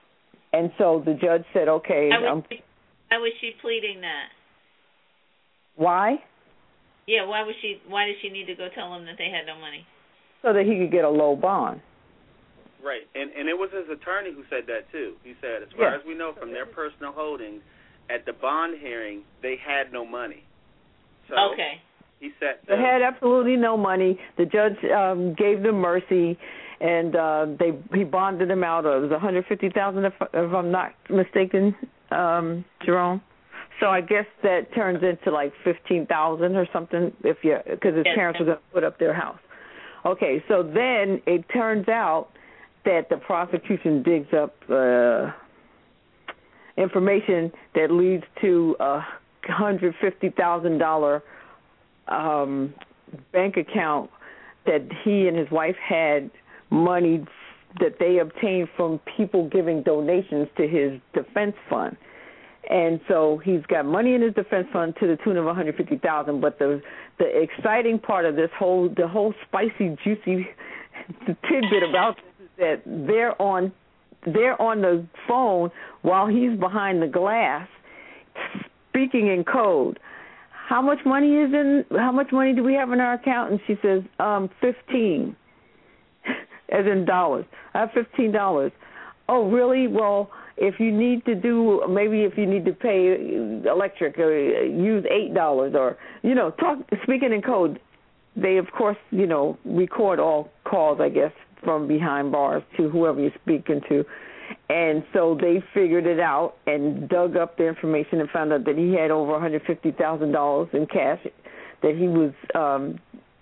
and so the judge said, "Okay."
How was,
um,
she, how was she pleading that?
Why?
Yeah, why was she? Why did she need to go tell him that they had no money?
So that he could get a low bond.
Right, and and it was his attorney who said that too. He said, as far
yeah.
as we know from their personal holdings, at the bond hearing, they had no money. So
okay.
He said
they had absolutely no money. The judge um, gave them mercy, and uh, they he bonded them out. It was one hundred fifty thousand, if, if I'm not mistaken, um, Jerome. So I guess that turns into like fifteen thousand or something, if you because his
yes.
parents were going to put up their house. Okay, so then it turns out that the prosecution digs up uh, information that leads to a one hundred fifty thousand dollars um, bank account that he and his wife had money that they obtained from people giving donations to his defense fund. And so he's got money in his defense fund to the tune of one hundred fifty thousand dollars. But the the exciting part of this whole, the whole spicy, juicy tidbit about this is that they're on they're on the phone while he's behind the glass, speaking in code. How much money is in? How much money do we have in our account? And she says, um, fifteen, as in dollars. I have fifteen dollars. Oh, really? Well, if you need to do, maybe if you need to pay electric or use eight dollars or, you know, talk, speaking in code, they, of course, you know, record all calls, I guess, from behind bars to whoever you're speaking to. And so they figured it out and dug up the information and found out that he had over one hundred fifty thousand dollars in cash that he was um,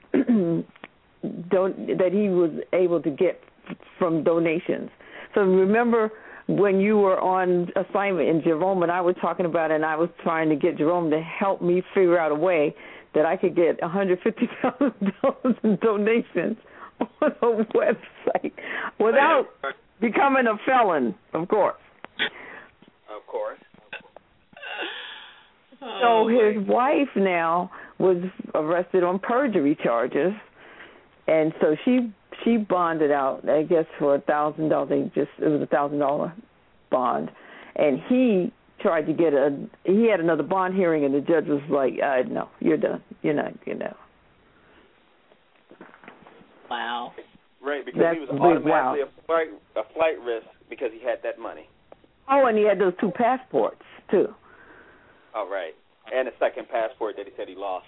don- that he was able to get from donations. So remember when you were on assignment and Jerome and I were talking about it, and I was trying to get Jerome to help me figure out a way that I could get one hundred fifty thousand dollars in donations on a website without becoming a felon, of course.
Of course.
So his wife now was arrested on perjury charges, and so she she bonded out, I guess, for a thousand dollars. Just it was a thousand dollar bond, and he tried to get a. He had another bond hearing, and the judge was like, uh, "No, you're done. You're not. You know."
Wow.
Right, because
That's
he was
big,
automatically
wow.
a flight a flight risk because he had that money.
Oh, and he had those two passports too.
Oh, right, and a second passport that he said he lost.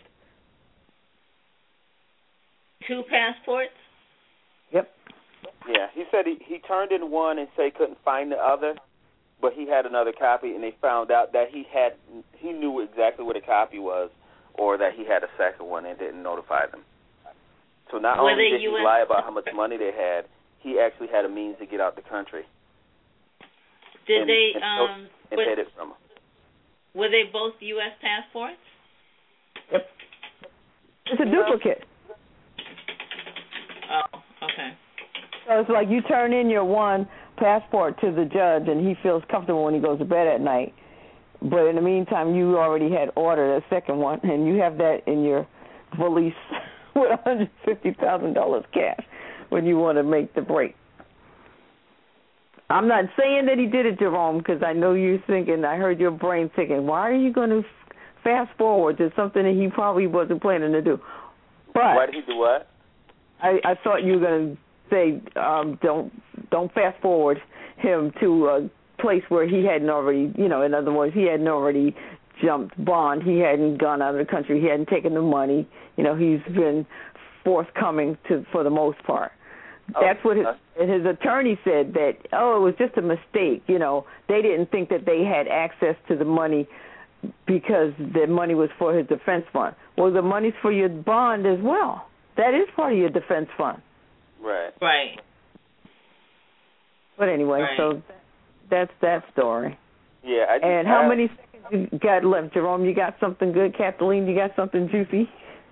Two passports?
Yep.
Yeah, he said he, he turned in one and said he couldn't find the other, but he had another copy, and they found out that he had he knew exactly what a copy was, or that he had a second one and didn't notify them. So not
Were
only
they
did he
U S
lie about how much money they had, he actually had a means to get out the country.
Did
and,
they
and,
um
and
were,
hid it from him.
were they both U S passports?
Yep. It's a duplicate.
Oh, okay.
So it's like you turn in your one passport to the judge, and he feels comfortable when he goes to bed at night. But in the meantime, you already had ordered a second one, and you have that in your valise with one hundred fifty thousand dollars cash when you want to make the break. I'm not saying that he did it, Jerome, because I know you're thinking, I heard your brain thinking, why are you going to fast forward to something that he probably wasn't planning to do? But
why did he do what?
I, I thought you were going to say, um, don't don't fast forward him to a place where he hadn't already, you know, in other words, he hadn't already jumped bond. He hadn't gone out of the country. He hadn't taken the money. You know, he's been forthcoming to for the most part.
Oh,
That's what his, his attorney said, that, oh, it was just a mistake. You know, they didn't think that they had access to the money because the money was for his defense fund. Well, the money's for your bond as well. That is part of your defense fund.
Right.
Right.
But anyway,
right.
so that's that story.
Yeah. I just,
and how
I,
many seconds you got left, Jerome? You got something good? Kathleen, you got something juicy?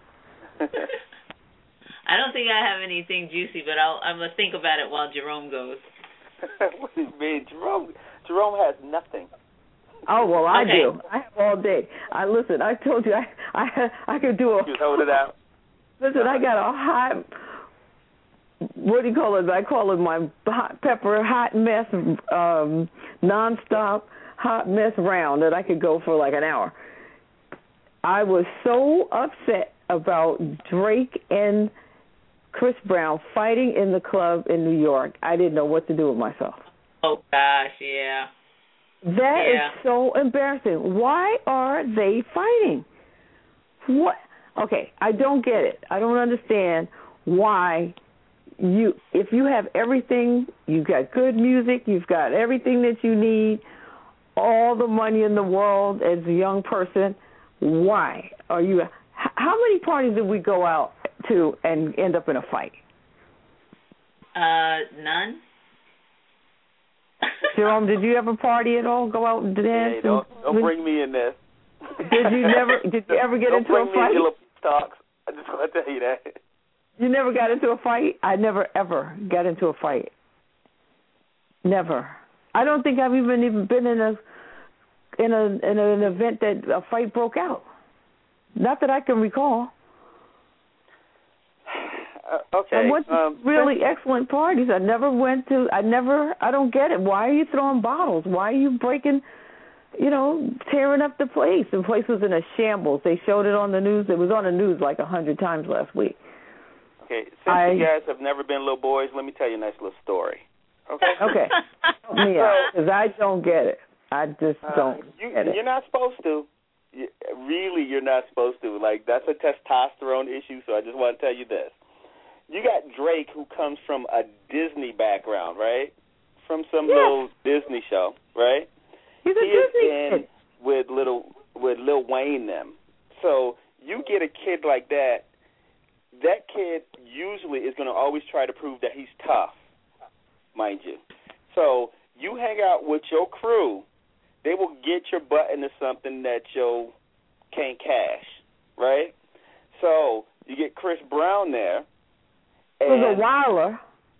I don't think I have anything juicy, but I'll, I'm going to think about it while Jerome goes.
What do you mean? Jerome, Jerome has nothing.
Oh, well, I
okay.
do. I have all day. I Listen, I told you I I, I could do a...
Just hold it out.
Listen, I got a hot... What do you call it? I call it my hot pepper, hot mess, um, nonstop hot mess round that I could go for like an hour. I was so upset about Drake and Chris Brown fighting in the club in New York. I didn't know what to do with myself.
Oh, gosh, yeah.
That
yeah.
is so embarrassing. Why are they fighting? What? Okay, I don't get it. I don't understand why you, if you have everything, you've got good music, you've got everything that you need, all the money in the world as a young person, why are you, how many parties did we go out to and end up in a fight?
Uh, none.
Jerome, did you ever party at all? Go out and dance?
Hey, don't don't
and,
bring me in this.
Did you never? Did you ever get
don't
into a
bring
fight?
Me in your talks. I just want to tell you that.
You never got into a fight? I never ever got into a fight. Never. I don't think I've even even been in a in a in an event that a fight broke out. Not that I can recall.
Uh, okay.
I went to
um,
really excellent parties. I never went to. I never. I don't get it. Why are you throwing bottles? Why are you breaking? You know, tearing up the place. The place was in a shambles. They showed it on the news. It was on the news like a hundred times last week.
Okay. Since
I,
you guys have never been little boys, let me tell you a nice little story. Okay.
Okay. Help me out, because I don't get it. I just don't
uh, you,
get it.
You're not supposed to. You, really, you're not supposed to. Like, that's a testosterone issue, so I just want to tell you this. You got Drake, who comes from a Disney background, right? From some
yes.
little Disney show, right?
He's a
he
Disney
is in
kid.
with little with Lil Wayne them. So you get a kid like that. That kid usually is going to always try to prove that he's tough, mind you. So you hang out with your crew, they will get your butt into something that you can't cash, right? So you get Chris Brown there.
It was a Wilder.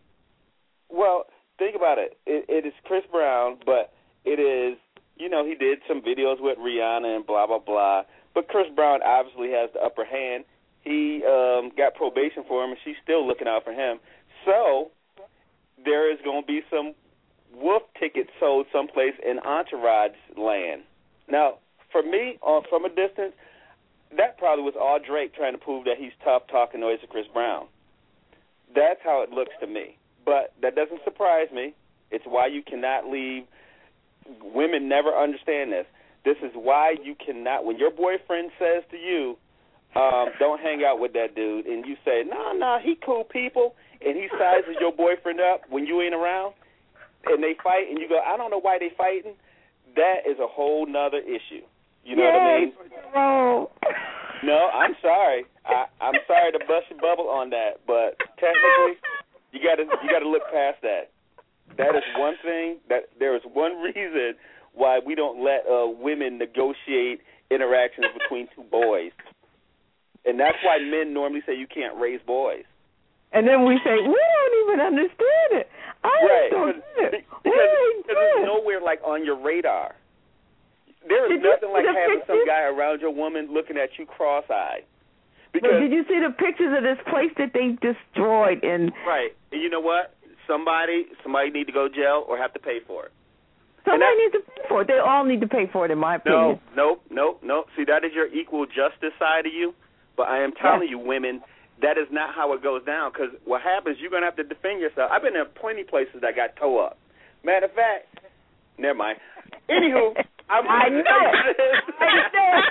Well, think about it. it. It is Chris Brown, but it is, you know, he did some videos with Rihanna and blah, blah, blah. But Chris Brown obviously has the upper hand. He um, got probation for him, and she's still looking out for him. So there is going to be some wolf tickets sold someplace in Entourage land. Now, for me, uh, from a distance, that probably was all Drake trying to prove that he's tough, talking noise to Chris Brown. That's how it looks to me. But that doesn't surprise me. It's why you cannot leave. Women never understand this. This is why you cannot, when your boyfriend says to you, um, don't hang out with that dude, and you say, no, no, he cool people, and he sizes your boyfriend up when you ain't around, and they fight, and you go, I don't know why they fighting, that is a whole nother issue. You know
yes.
what I mean?
Oh.
No, I'm sorry. I, I'm sorry to bust your bubble on that, but technically, you got to you got to look past that. That is one thing. That there is one reason why we don't let uh, women negotiate interactions between two boys, and that's why men normally say you can't raise boys.
And then we say we don't even understand it. I
right.
don't get it.
Because, because it's nowhere like on your radar. There is
did
nothing like having
pictures?
some guy around your woman looking at you cross-eyed.
Because but did you see the pictures of this place that they destroyed? And
right. And you know what? Somebody somebody need to go to jail or have to pay for it.
Somebody needs to pay for it. They all need to pay for it, in my opinion.
No, nope, nope, nope. See, that is your equal justice side of you. But I am telling yes. you, women, that is not how it goes down. Because what happens, you're going to have to defend yourself. I've been in plenty of places that got toe up. Matter of fact, never mind. Anywho, I'm
I knew it. I knew it.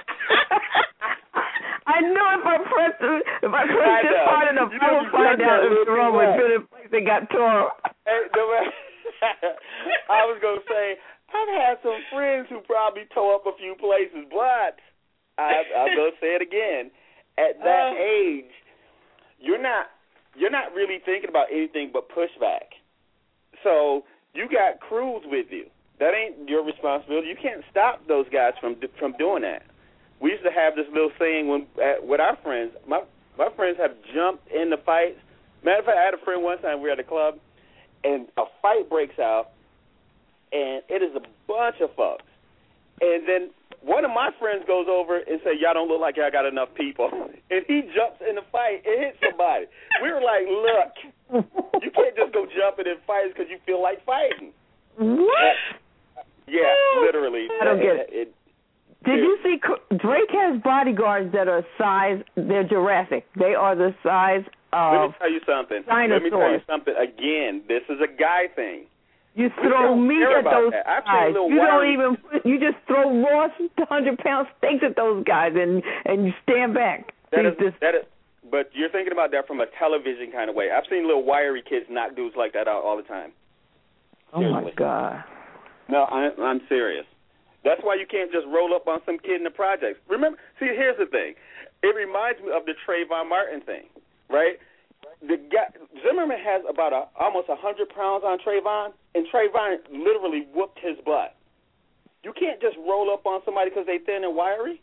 I knew if I pressed if I pressed this hard enough, I would find out if Jerome had been in a place that got tore up.
Hey, no, I was gonna say I've had some friends who probably tore up a few places, but I, I'm gonna say it again. At that uh, age, you're not you're not really thinking about anything but pushback. So you got crews with you. That ain't your responsibility. You can't stop those guys from from doing that. We used to have this little saying when uh, with our friends. My my friends have jumped in the fights. Matter of fact, I had a friend one time. We were at a club, and a fight breaks out, and it is a bunch of folks. And then one of my friends goes over and says, "Y'all don't look like y'all got enough people." And he jumps in the fight and hits somebody. We were like, "Look, you can't just go jumping in fights because you feel like fighting."
What?
Yeah, literally.
I don't get it.
it
Did you see Drake has bodyguards that are size? They're Jurassic. They are the size of.
Let me tell you something.
Dinosaurs.
Let me tell you something. Again, this is a guy thing.
You throw meat at those
that.
guys. You don't even. Put, you just throw raw hundred pound steaks at those guys, and and you stand back.
That is,
just,
that is. But you're thinking about that from a television kind of way. I've seen little wiry kids knock dudes like that out all the time.
Oh my God.
No, I, I'm serious. That's why you can't just roll up on some kid in the projects. Remember, see, here's the thing. It reminds me of the Trayvon Martin thing, right? The guy, Zimmerman has about a, almost one hundred pounds on Trayvon, and Trayvon literally whooped his butt. You can't just roll up on somebody because they thin and wiry.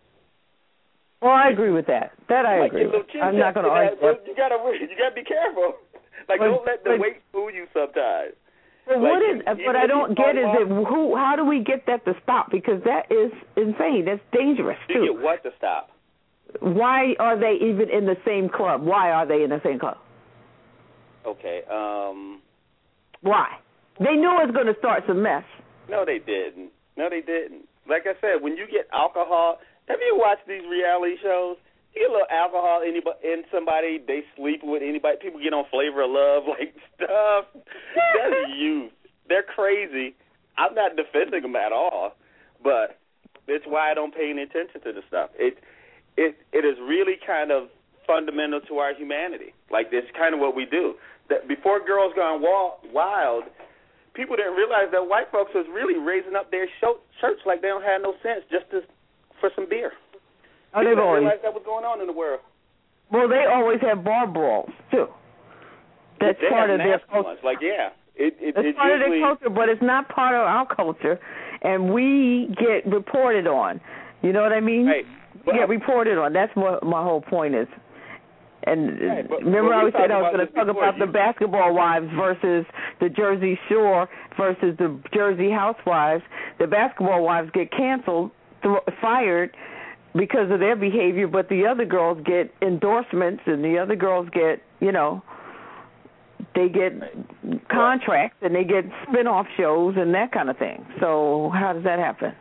Well, I agree with that. That I
like
agree with. I'm not going to argue.
You got to you got to be careful. Like, but, don't let the but, weight fool you sometimes.
But
like,
what is? What I don't get is it who? How do we get that to stop? Because that is insane. That's dangerous
too.
You
get what to stop?
Why are they even in the same club? Why are they in the same club?
Okay. Um.
Why? They knew it was going to start some mess.
No, they didn't. No, they didn't. Like I said, when you get alcohol, have you watched these reality shows? You get a little alcohol anybody, in somebody, they sleep with anybody. People get on Flavor of Love, like stuff. That's youth. They're crazy. I'm not defending them at all, but it's why I don't pay any attention to the stuff. It, it, it is really kind of fundamental to our humanity. Like, it's kind of what we do. That before Girls Gone Wild, people didn't realize that white folks was really raising up their church like they don't have no sense just to, for some beer.
Oh, they've always
realized that was going on in the world.
Well, they always have bar brawls too. That's
they
part
have
of their culture.
Ones. Like, yeah, it, it,
it's
it
part
usually...
of their culture, but it's not part of our culture, and we get reported on. You know what I mean?
Right.
We get reported on. That's what my whole point is. And
right, but,
remember, I said I was going to talk
before,
about
you...
the Basketball Wives versus the Jersey Shore versus the Jersey Housewives. The Basketball Wives get canceled, th- fired. because of their behavior, but the other girls get endorsements and the other girls get, you know, they get contracts and they get spin-off shows and that kind of thing. So how does that happen?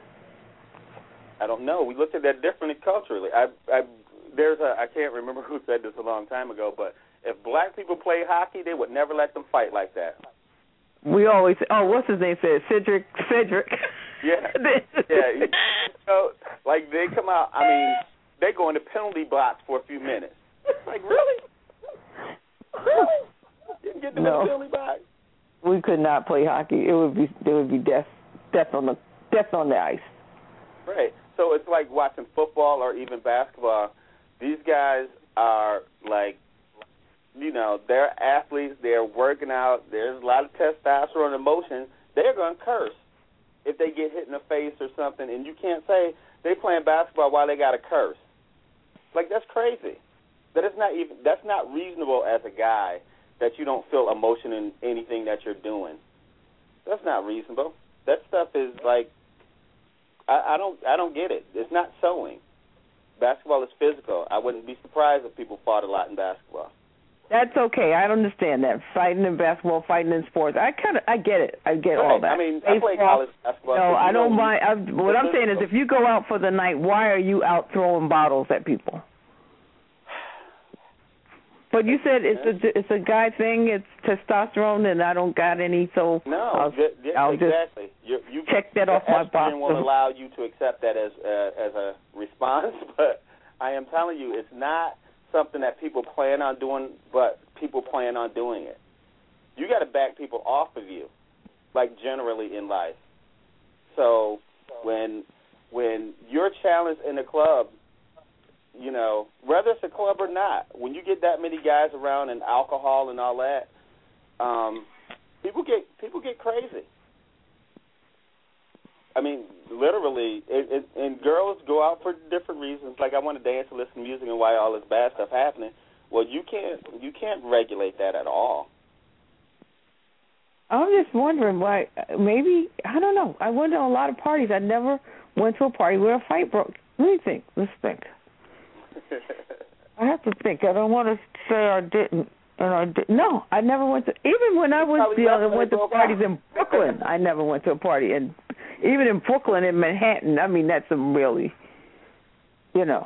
I don't know. We looked at that differently culturally. I, I, there's a, I can't remember who said this a long time ago, but if black people play hockey, they would never let them fight like that.
We always, oh, what's his name said? Cedric, Cedric.
Yeah, yeah. So, like, they come out, I mean, they go into penalty box for a few minutes. Like, really? Really? Didn't get them
no.
in the penalty box?
We could not play hockey. It would be, there would be death, death on the, death on the ice.
Right. So it's like watching football or even basketball. These guys are, like, you know, they're athletes. They're working out. There's a lot of testosterone and emotion. They're going to curse if they get hit in the face or something, and you can't say they playing basketball while they got to curse. Like, that's crazy. That is not even that's not reasonable as a guy that you don't feel emotion in anything that you're doing. That's not reasonable. That stuff is like I, I don't I don't get it. It's not sewing. Basketball is physical. I wouldn't be surprised if people fought a lot in basketball.
That's okay. I understand that. Fighting in basketball, fighting in sports. I kind of, I get it. I get
right.
all that.
I mean,
Baseball,
I play college basketball.
No, I don't
know,
mind. I, what I'm saying is if you go out for the night, why are you out throwing bottles at people? But you said it's a, it's a guy thing. It's testosterone, and I don't got any, so
no,
I'll,
j-
I'll
exactly.
just
you, you,
check that off my box.
Estrogen won't allow you to accept that as uh, as a response, but I am telling you, it's not something that people plan on doing, but people plan on doing it. You got to back people off of you, like generally in life. So when when you're challenged in a club, you know, whether it's a club or not, when you get that many guys around and alcohol and all that, um, people get people get crazy. I mean, literally, it, it, and girls go out for different reasons. Like, I want to dance and listen to music, and why all this bad stuff happening. Well, you can't you can't regulate that at all.
I'm just wondering why. Maybe I don't know. I went to a lot of parties. I never went to a party where a fight broke. Let me think. Let's think. I have to think. I don't want to say I didn't. And I did. No, I never went to. Even when I was young, I went to parties in Brooklyn. I never went to a party in even in Brooklyn and Manhattan, I mean, that's some really, you know,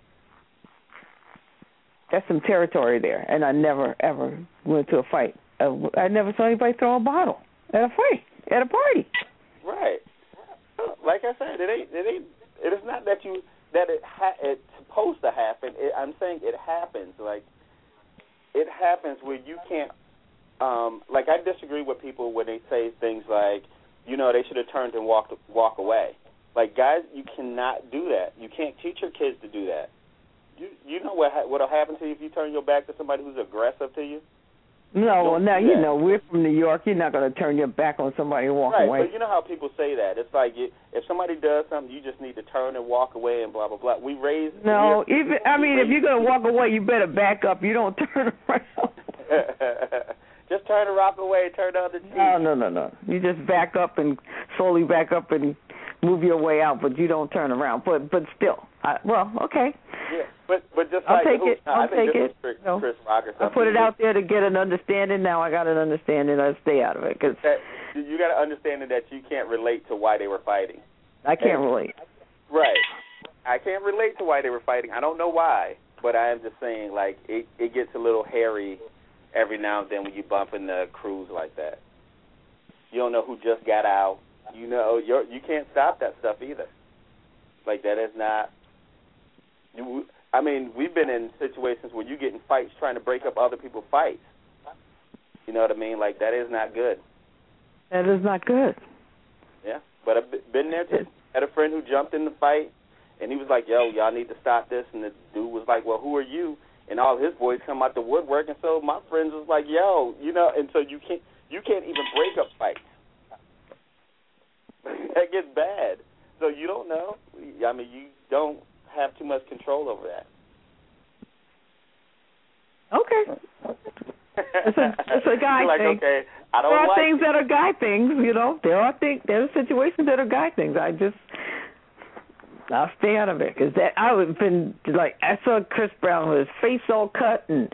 that's some territory there. And I never, ever went to a fight. I never saw anybody throw a bottle at a fight, at a party.
Right. Like I said, it ain't, it ain't, it is not that you, that it ha- it's supposed to happen. It, I'm saying it happens. Like, it happens where you can't, um, like I disagree with people when they say things like, you know, they should have turned and walked walk away. Like, guys, you cannot do that. You can't teach your kids to do that. You you know what ha- what'll happen to you if you turn your back to somebody who's aggressive to you?
No, well, now, you
that.
know, we're from New York. You're not going to turn your back on somebody and walk
right,
away.
Right, but you know how people say that. It's like you, if somebody does something, you just need to turn and walk away and blah, blah, blah. We raise...
No,
we,
even I mean, if you're going to walk away, you better back up. You don't turn around.
Just turn and rock away, turn the other cheek.
No, no, no, no. You just back up and slowly back up and move your way out, but you don't turn around. But but still, I, well, okay.
Yeah, but but just
I'll
like
take
who,
it. I'll
I think
take
this
it.
Chris,
no.
Chris Rock or something.
I put it out there to get an understanding. Now I got an understanding. I stay out of it because
you got to understand that you can't relate to why they were fighting.
I can't
and,
relate.
Right. I can't relate to why they were fighting. I don't know why, but I am just saying, like, it it gets a little hairy every now and then when you bump into crews like that. You don't know who just got out. You know, you're, you can't stop that stuff either. Like, that is not... You, I mean, we've been in situations where you get in fights trying to break up other people's fights. You know what I mean? Like, that is not good.
That is not good.
Yeah, but I've been there too. Had a friend who jumped in the fight, and he was like, yo, y'all need to stop this. And the dude was like, well, who are you? And all his boys come out the woodwork, and so my friends was like, yo, you know, and so you can't, you can't even break up fights. That gets bad. So you don't know. I mean, you don't have too much control over that.
Okay. It's a, it's a guy
like,
thing.
Okay, I don't
there are
like
things
it.
that are guy things, you know. There are things, there are situations that are guy things. I just, I'll stay out of it because that I would have been like I saw Chris Brown with his face all cut and.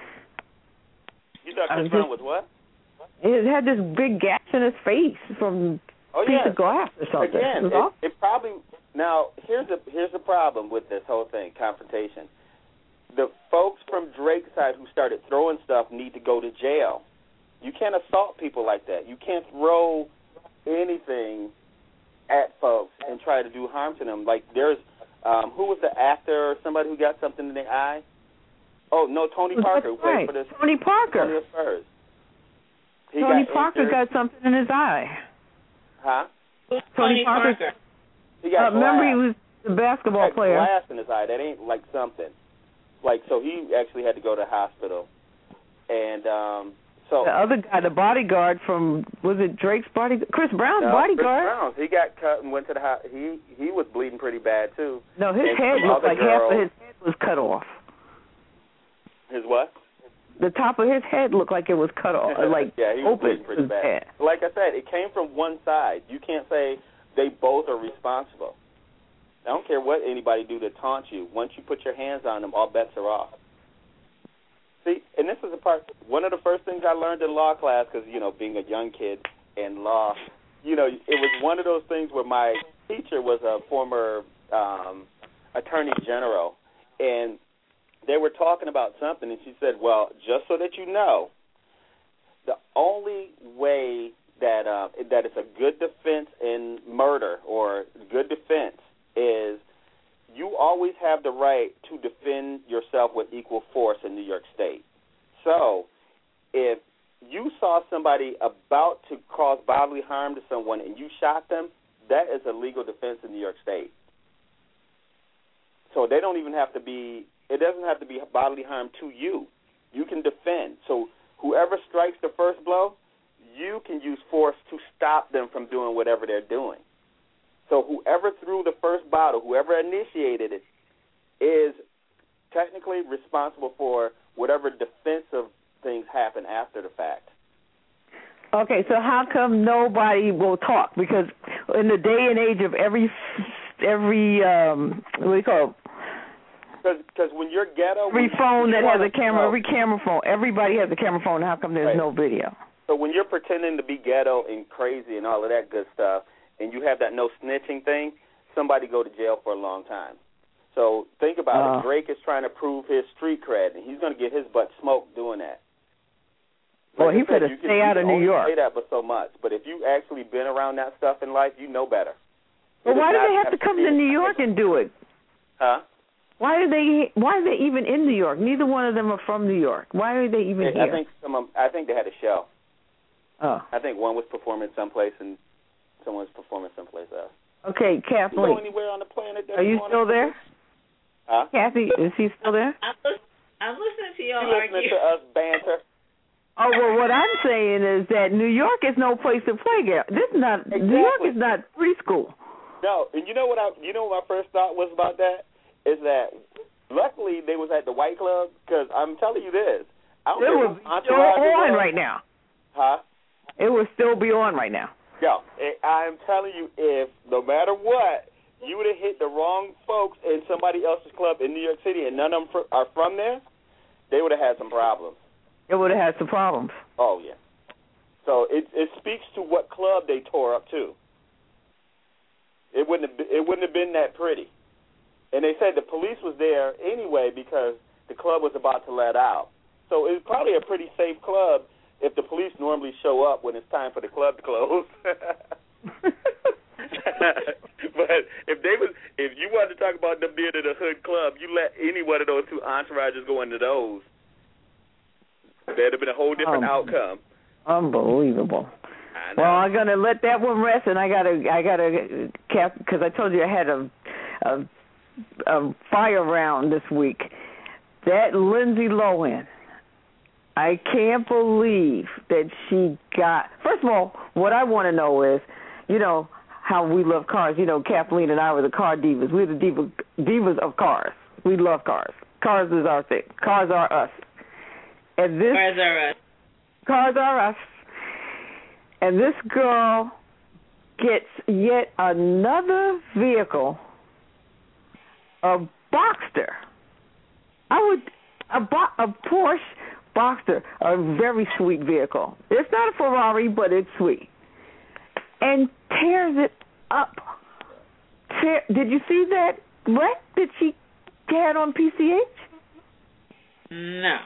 You thought Chris Brown was what?
He had this big gash in his face from
oh,
a piece
yeah.
of glass or something.
Again,
it,
it, it probably now here's the here's the problem with this whole thing, confrontation. The folks from Drake's side who started throwing stuff need to go to jail. You can't assault people like that. You can't throw anything at folks and try to do harm to them. Like there's, um, who was the actor or somebody who got something in their eye? Oh, no, Tony Parker who
right.
played for the
Tony Parker.
Tony Spurs. He
Tony
got
Parker
injured.
got something in his eye.
Huh?
Tony,
Tony
Parker.
Parker.
He got
Uh, remember
glass.
he was the basketball
He got
player.
glass in his eye. That ain't like something. Like, so he actually had to go to the hospital. And um, so...
The other guy, the bodyguard from, was it Drake's bodyguard? Chris Brown's
no,
bodyguard?
Chris Brown. He got cut and went to the hospital. He, he was bleeding pretty bad, too.
No, his
and
head
some
looked
other
like
girl,
half of his head was cut off.
His what?
The top of his head looked like it was cut off, like
yeah, he was
open.
bleeding pretty bad. Like I said, it came from one side. You can't say they both are responsible. I don't care what anybody do to taunt you. Once you put your hands on them, all bets are off. See, and this is a part, one of the first things I learned in law class, because, you know, being a young kid in law, you know, it was one of those things where my teacher was a former um, attorney general, and they were talking about something, and she said, well, just so that you know, the only way that uh, that it's a good defense in murder or good defense is you always have the right to defend yourself with equal force in New York State. So if you saw somebody about to cause bodily harm to someone and you shot them, that is a legal defense in New York State. So they don't even have to be, it doesn't have to be bodily harm to you. You can defend. So whoever strikes the first blow, you can use force to stop them from doing whatever they're doing. So whoever threw the first bottle, whoever initiated it, is technically responsible for whatever defensive things happen after the fact.
Okay, so how come nobody will talk? Because in the day and age of every, every um, what do you call it?
Because when you're ghetto...
Every phone that has a camera,
know.
every camera phone, everybody has a camera phone. How come there's
right.
no video?
So when you're pretending to be ghetto and crazy and all of that good stuff, and you have that no snitching thing, somebody go to jail for a long time. So think about uh, it. Drake is trying to prove his street cred, and he's going to get his butt smoked doing that.
Like well, he could have stay out of New York.
You can say that for so much, but if you've actually been around that stuff in life, you know better.
Well, why do they have to come to New York and do it?
Huh?
Why are they? Why are they even in New York? Neither one of them are from New York. Why are they even
I
here?
I think some. Of, I think they had a show.
Oh.
I think one was performing someplace and someone was performing someplace else.
Okay, Kathleen.
You go anywhere on the planet?
Are you still there?
Huh?
Kathy, is he still there?
I'm, listen, I'm listening to y'all
you
argue.
listening to us banter.
Oh well, what I'm saying is that New York is no place to play. This is not
exactly.
New York is not preschool.
No, and you know what I? You know what my first thought was about that is that luckily they was at the White Club because I'm telling you this. I don't
it was still on right now.
Huh?
It would still be on right now.
Yo, I'm telling you, if no matter what, you would have hit the wrong folks in somebody else's club in New York City, and none of them fr- are from there, they would have had some problems.
It would have had some problems.
Oh yeah. So it it speaks to what club they tore up to. It wouldn't have been, it wouldn't have been that pretty. And they said the police was there anyway because the club was about to let out. So it was probably a pretty safe club if the police normally show up when it's time for the club to close. But if they was, if you wanted to talk about them being in a hood club, you let any one of those two entourages go into those, there'd have been a whole different um, outcome.
Unbelievable. Well, I'm gonna let that one rest, and I gotta, I gotta cap because I told you I had a, a, a fire round this week. That Lindsay Lohan, I can't believe that she got. First of all, what I want to know is, you know, how we love cars. You know, Kathleen and I were the car divas. We're the diva, divas of cars. We love cars. Cars is our thing. Cars are us. And this
cars are us.
Cars are us. And this girl gets yet another vehicle, a Boxster. I would a, Bo- a Porsche Boxster, a very sweet vehicle. It's not a Ferrari, but it's sweet. And tears it up. Tear, did you see that wreck that she had on P C H?
No.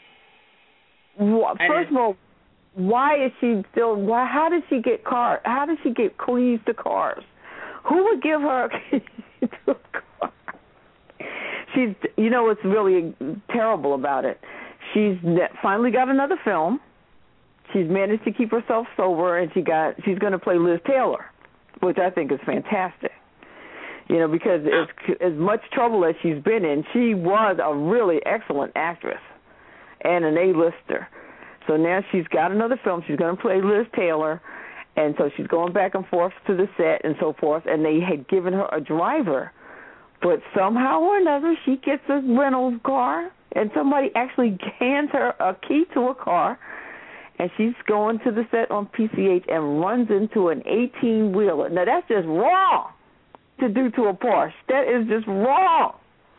Well, first of all, why is she still? Why? How did she get car? How did she get keys to cars? Who would give her a key to a car? She's, you know, what's really terrible about it. She's finally got another film. She's managed to keep herself sober, and she got. She's going to play Liz Taylor, which I think is fantastic. You know, because as as much trouble as she's been in, she was a really excellent actress and an A-lister. So now she's got another film. She's going to play Liz Taylor, and so she's going back and forth to the set and so forth, and they had given her a driver. But somehow or another, she gets a rental car, and somebody actually hands her a key to a car, and she's going to the set on P C H and runs into an eighteen-wheeler. Now, that's just wrong to do to a Porsche. That is just wrong.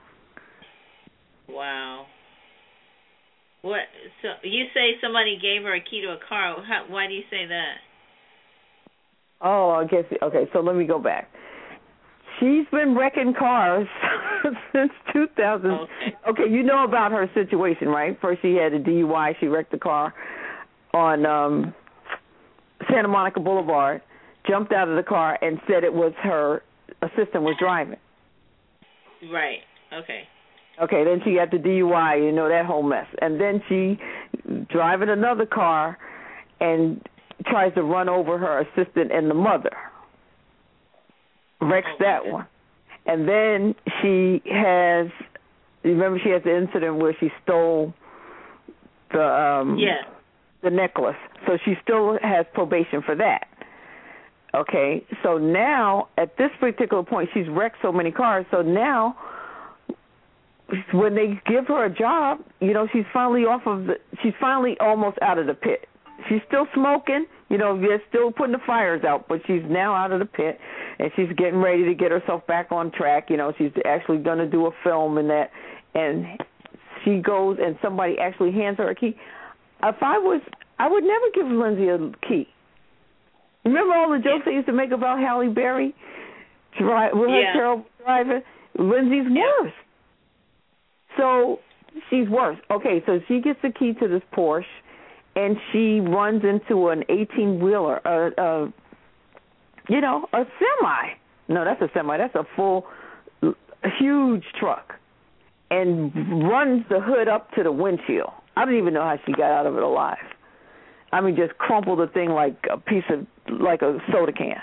Wow. What? So you say somebody gave her a key to a car. How, why do you say that?
Oh, I guess. Okay, so let me go back. She's been wrecking cars since two thousand. Okay. Okay, you know about her situation, right? First, she had a D U I. She wrecked the car on um, Santa Monica Boulevard, jumped out of the car, and said it was her assistant was driving.
Right. Okay.
Okay, then she got the D U I, you know, that whole mess. And then she driving another car and tries to run over her assistant and the mother. Wrecks oh, that one. And then she has, remember she has the incident where she stole the um,
yeah.
the necklace. So she still has probation for that. Okay, so now at this particular point, she's wrecked so many cars, so now when they give her a job, you know, she's finally off of the, she's finally almost out of the pit. She's still smoking, you know, they're still putting the fires out, but she's now out of the pit, and she's getting ready to get herself back on track. You know, she's actually going to do a film and that, and she goes and somebody actually hands her a key. If I was, I would never give Lindsay a key. Remember all the jokes
yeah.
they used to make about Halle Berry? Dri- with her
yeah.
terrible driving? Lindsay's
yeah.
worse. So she's worse. Okay, so she gets the key to this Porsche, and she runs into an eighteen-wheeler, a, a, you know, a semi. No, that's a semi. That's a full, a huge truck, and runs the hood up to the windshield. I don't even know how she got out of it alive. I mean, just crumpled the thing like a piece of, like a soda can.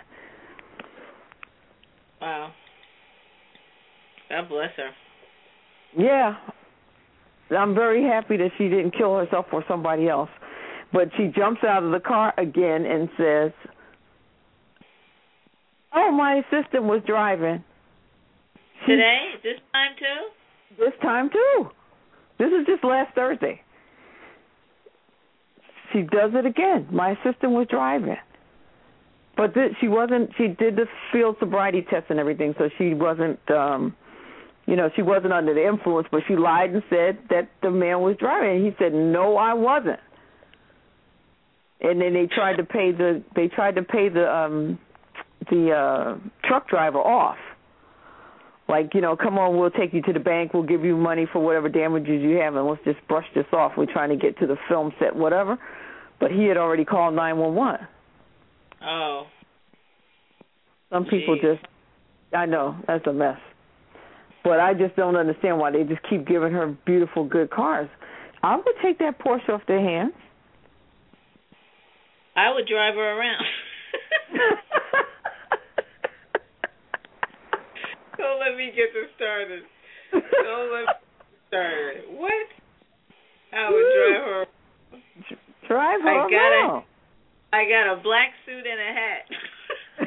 Wow. God bless her.
Yeah. I'm very happy that she didn't kill herself or somebody else. But she jumps out of the car again and says, oh, my assistant was driving. She,
Today? This time too?
This time too. This is just last Thursday. She does it again. My assistant was driving. But th- she wasn't, she did the field sobriety test and everything, so she wasn't, um, you know, she wasn't under the influence, but she lied and said that the man was driving. And he said, no, I wasn't. And then they tried to pay the, they tried to pay the, um, the uh, truck driver off. Like, you know, come on, we'll take you to the bank, we'll give you money for whatever damages you have, and let's just brush this off. We're trying to get to the film set, whatever. But he had already called nine one one.
Oh.
Some people
Jeez.
just, I know, that's a mess. But I just don't understand why they just keep giving her beautiful, good cars. I would take that Porsche off their hands.
I would drive her around. Don't let me get this started. Don't let me get started. What? I would drive her.
Drive her
I got
around.
A, I got a black suit and a hat.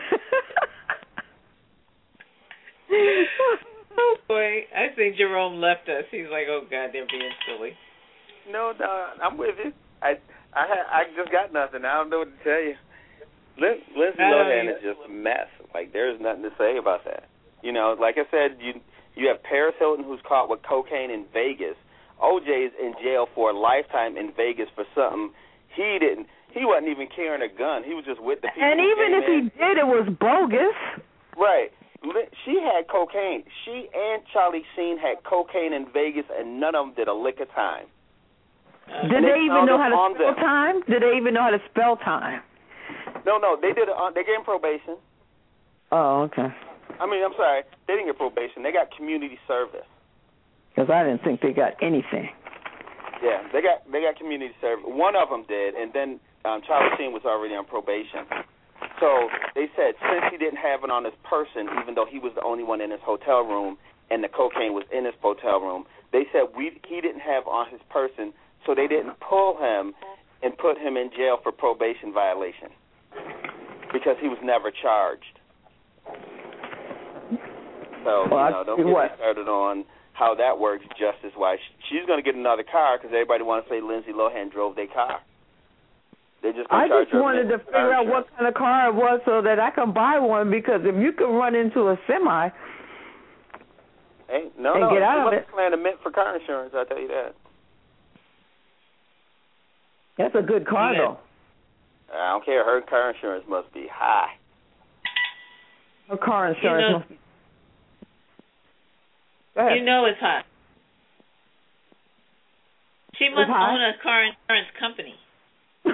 Oh boy, I think Jerome left us. He's like, oh God, they're being silly.
No, no, I'm with you. I I I just got nothing. I don't know what to tell you. Lin- Lindsay Lohan is just a mess. Like, there's nothing to say about that. You know, like I said, you you have Paris Hilton, who's caught with cocaine in Vegas. O J's in jail for a lifetime in Vegas for something he didn't. He wasn't even carrying a gun. He was just with the people.
And even if
in.
he did, it was bogus.
Right. She had cocaine. She and Charlie Sheen had cocaine in Vegas, and none of them did a lick of time.
Uh,
did they, they even know how to spell
them.
time? Did they even know how to spell time?
No, no. They did. Uh, they gave him probation.
Oh, okay.
I mean, I'm sorry. They didn't get probation. They got community service.
Because I didn't think they got anything.
Yeah, they got they got community service. One of them did, and then um, Charlie Sheen was already on probation. So they said since he didn't have it on his person, even though he was the only one in his hotel room and the cocaine was in his hotel room, they said we he didn't have on his person, so they didn't pull him and put him in jail for probation violation because he was never charged. So,
well,
you know, don't get
what?
me started on how that works justice-wise. She's going to get another car because everybody wants to say Lindsay Lohan drove their car. They just
I just wanted to figure out what kind of car it was so that I can buy one, because if you could run into a semi
hey, no,
and
no,
get out
she
of
wasn't
it.
planning mint for car insurance, I'll tell you that.
That's a good car,
yeah.
though.
I don't care. Her car insurance must be high.
Her car insurance
You know,
must be... Go ahead.
you know it's hot. She must
hot?
own a car insurance company.
I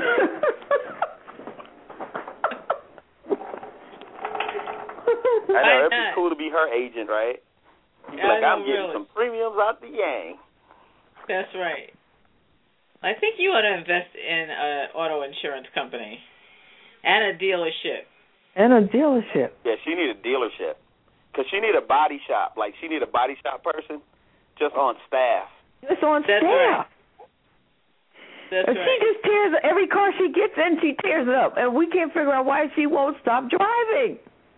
know, it'd be cool to be her agent, right? You'd be
I
like,
know,
I'm getting
really.
some premiums out the yang.
That's right. I think you ought to invest in an auto insurance company and a dealership.
And a dealership.
Yeah, she need a dealership. Because she need a body shop. Like, she need a body shop person just on staff.
Just on
That's
staff.
right. That's
and
right.
she just tears every car she gets in, she tears it up. And we can't figure out why she won't stop driving.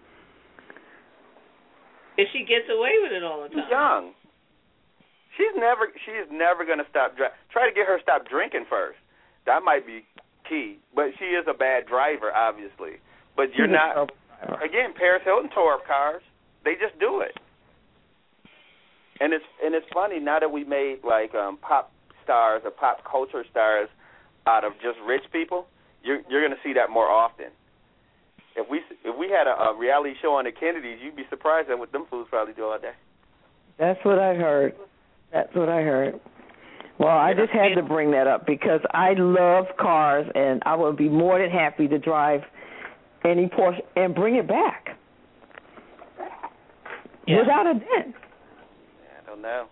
If she gets away with it all the time.
She's young. She's never she's never going to stop driving. Try to get her to stop drinking first. That might be key. But she is a bad driver, obviously. But you're
She's
not. Again, Paris Hilton tore up cars. They just do it. And it's and it's funny now that we made like um, pop stars or pop culture stars out of just rich people. You're you're going to see that more often. If we if we had a, a reality show on the Kennedys, you'd be surprised at what them fools probably do all day.
That's what I heard. That's what I heard. Well, I just had to bring that up because I love cars, and I would be more than happy to drive any Porsche and bring it back
yeah.
without a dent.
I don't know.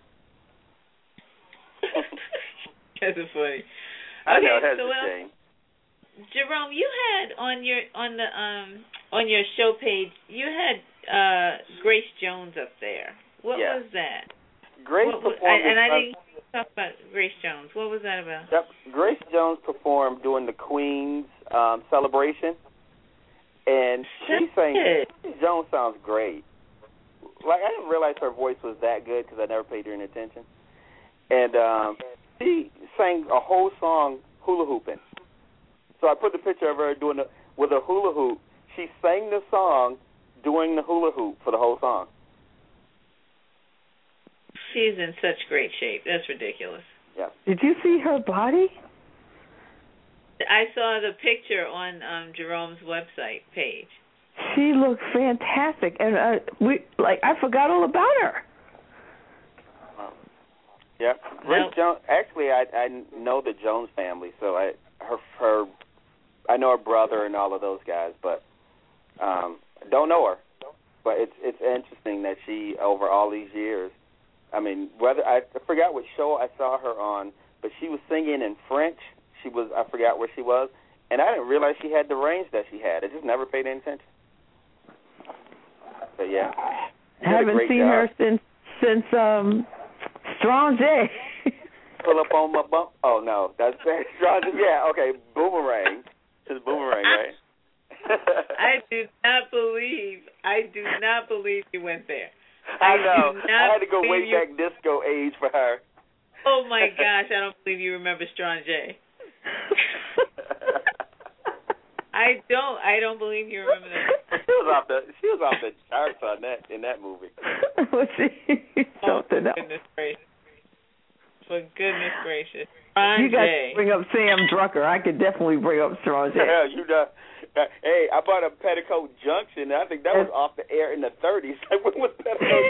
That's funny.
I
okay,
know that's
so
a
well,
shame.
Jerome, you had on your on the um on your show page, you had uh Grace Jones up there. What
yeah.
was that?
Grace
what,
performed.
I, and I
uh,
didn't talk about Grace Jones. What was that about?
Yep. Grace Jones performed during the Queen's um, celebration, and she
That's
sang.
it.
Grace Jones sounds great. Like I didn't realize her voice was that good because I never paid her any attention. And um, she sang a whole song hula hooping. So I put the picture of her doing the, with a hula hoop. She sang the song doing the hula hoop for the whole song.
She's in such great shape. That's ridiculous.
Yeah.
Did you see her body?
I saw the picture on um, Jerome's website page.
She looked fantastic, and uh, we like I forgot all about her.
Um, yeah. Grace
Nope.
Jones. Actually, I I know the Jones family, so I her her I know her brother and all of those guys, but um, don't know her. But it's it's interesting that she over all these years. I mean, whether I forgot what show I saw her on, but she was singing in French. She was I forgot where she was, and I didn't realize she had the range that she had. I just never paid any attention. But yeah,
I haven't seen
job.
her since since um Strong J.
Pull up on my bump. Oh no, that's Strong J. Yeah, okay, Boomerang. It's Boomerang, right?
I do not believe. I do not believe you went there.
I know.
do not
I had to go way
believe you-
back disco age for her.
Oh my gosh! I don't believe you remember Strong J. I don't. I don't believe you remember that.
She was off the. She was off the charts on that in that movie.
Was she something
oh,
else?
goodness gracious! For goodness gracious, Strong
You got
J.
to bring up Sam Drucker. I could definitely bring up Strong J.
Yeah, you know. Uh, hey, I bought a Petticoat Junction. I think that was off the air in the thirties. Like, when was Petticoat?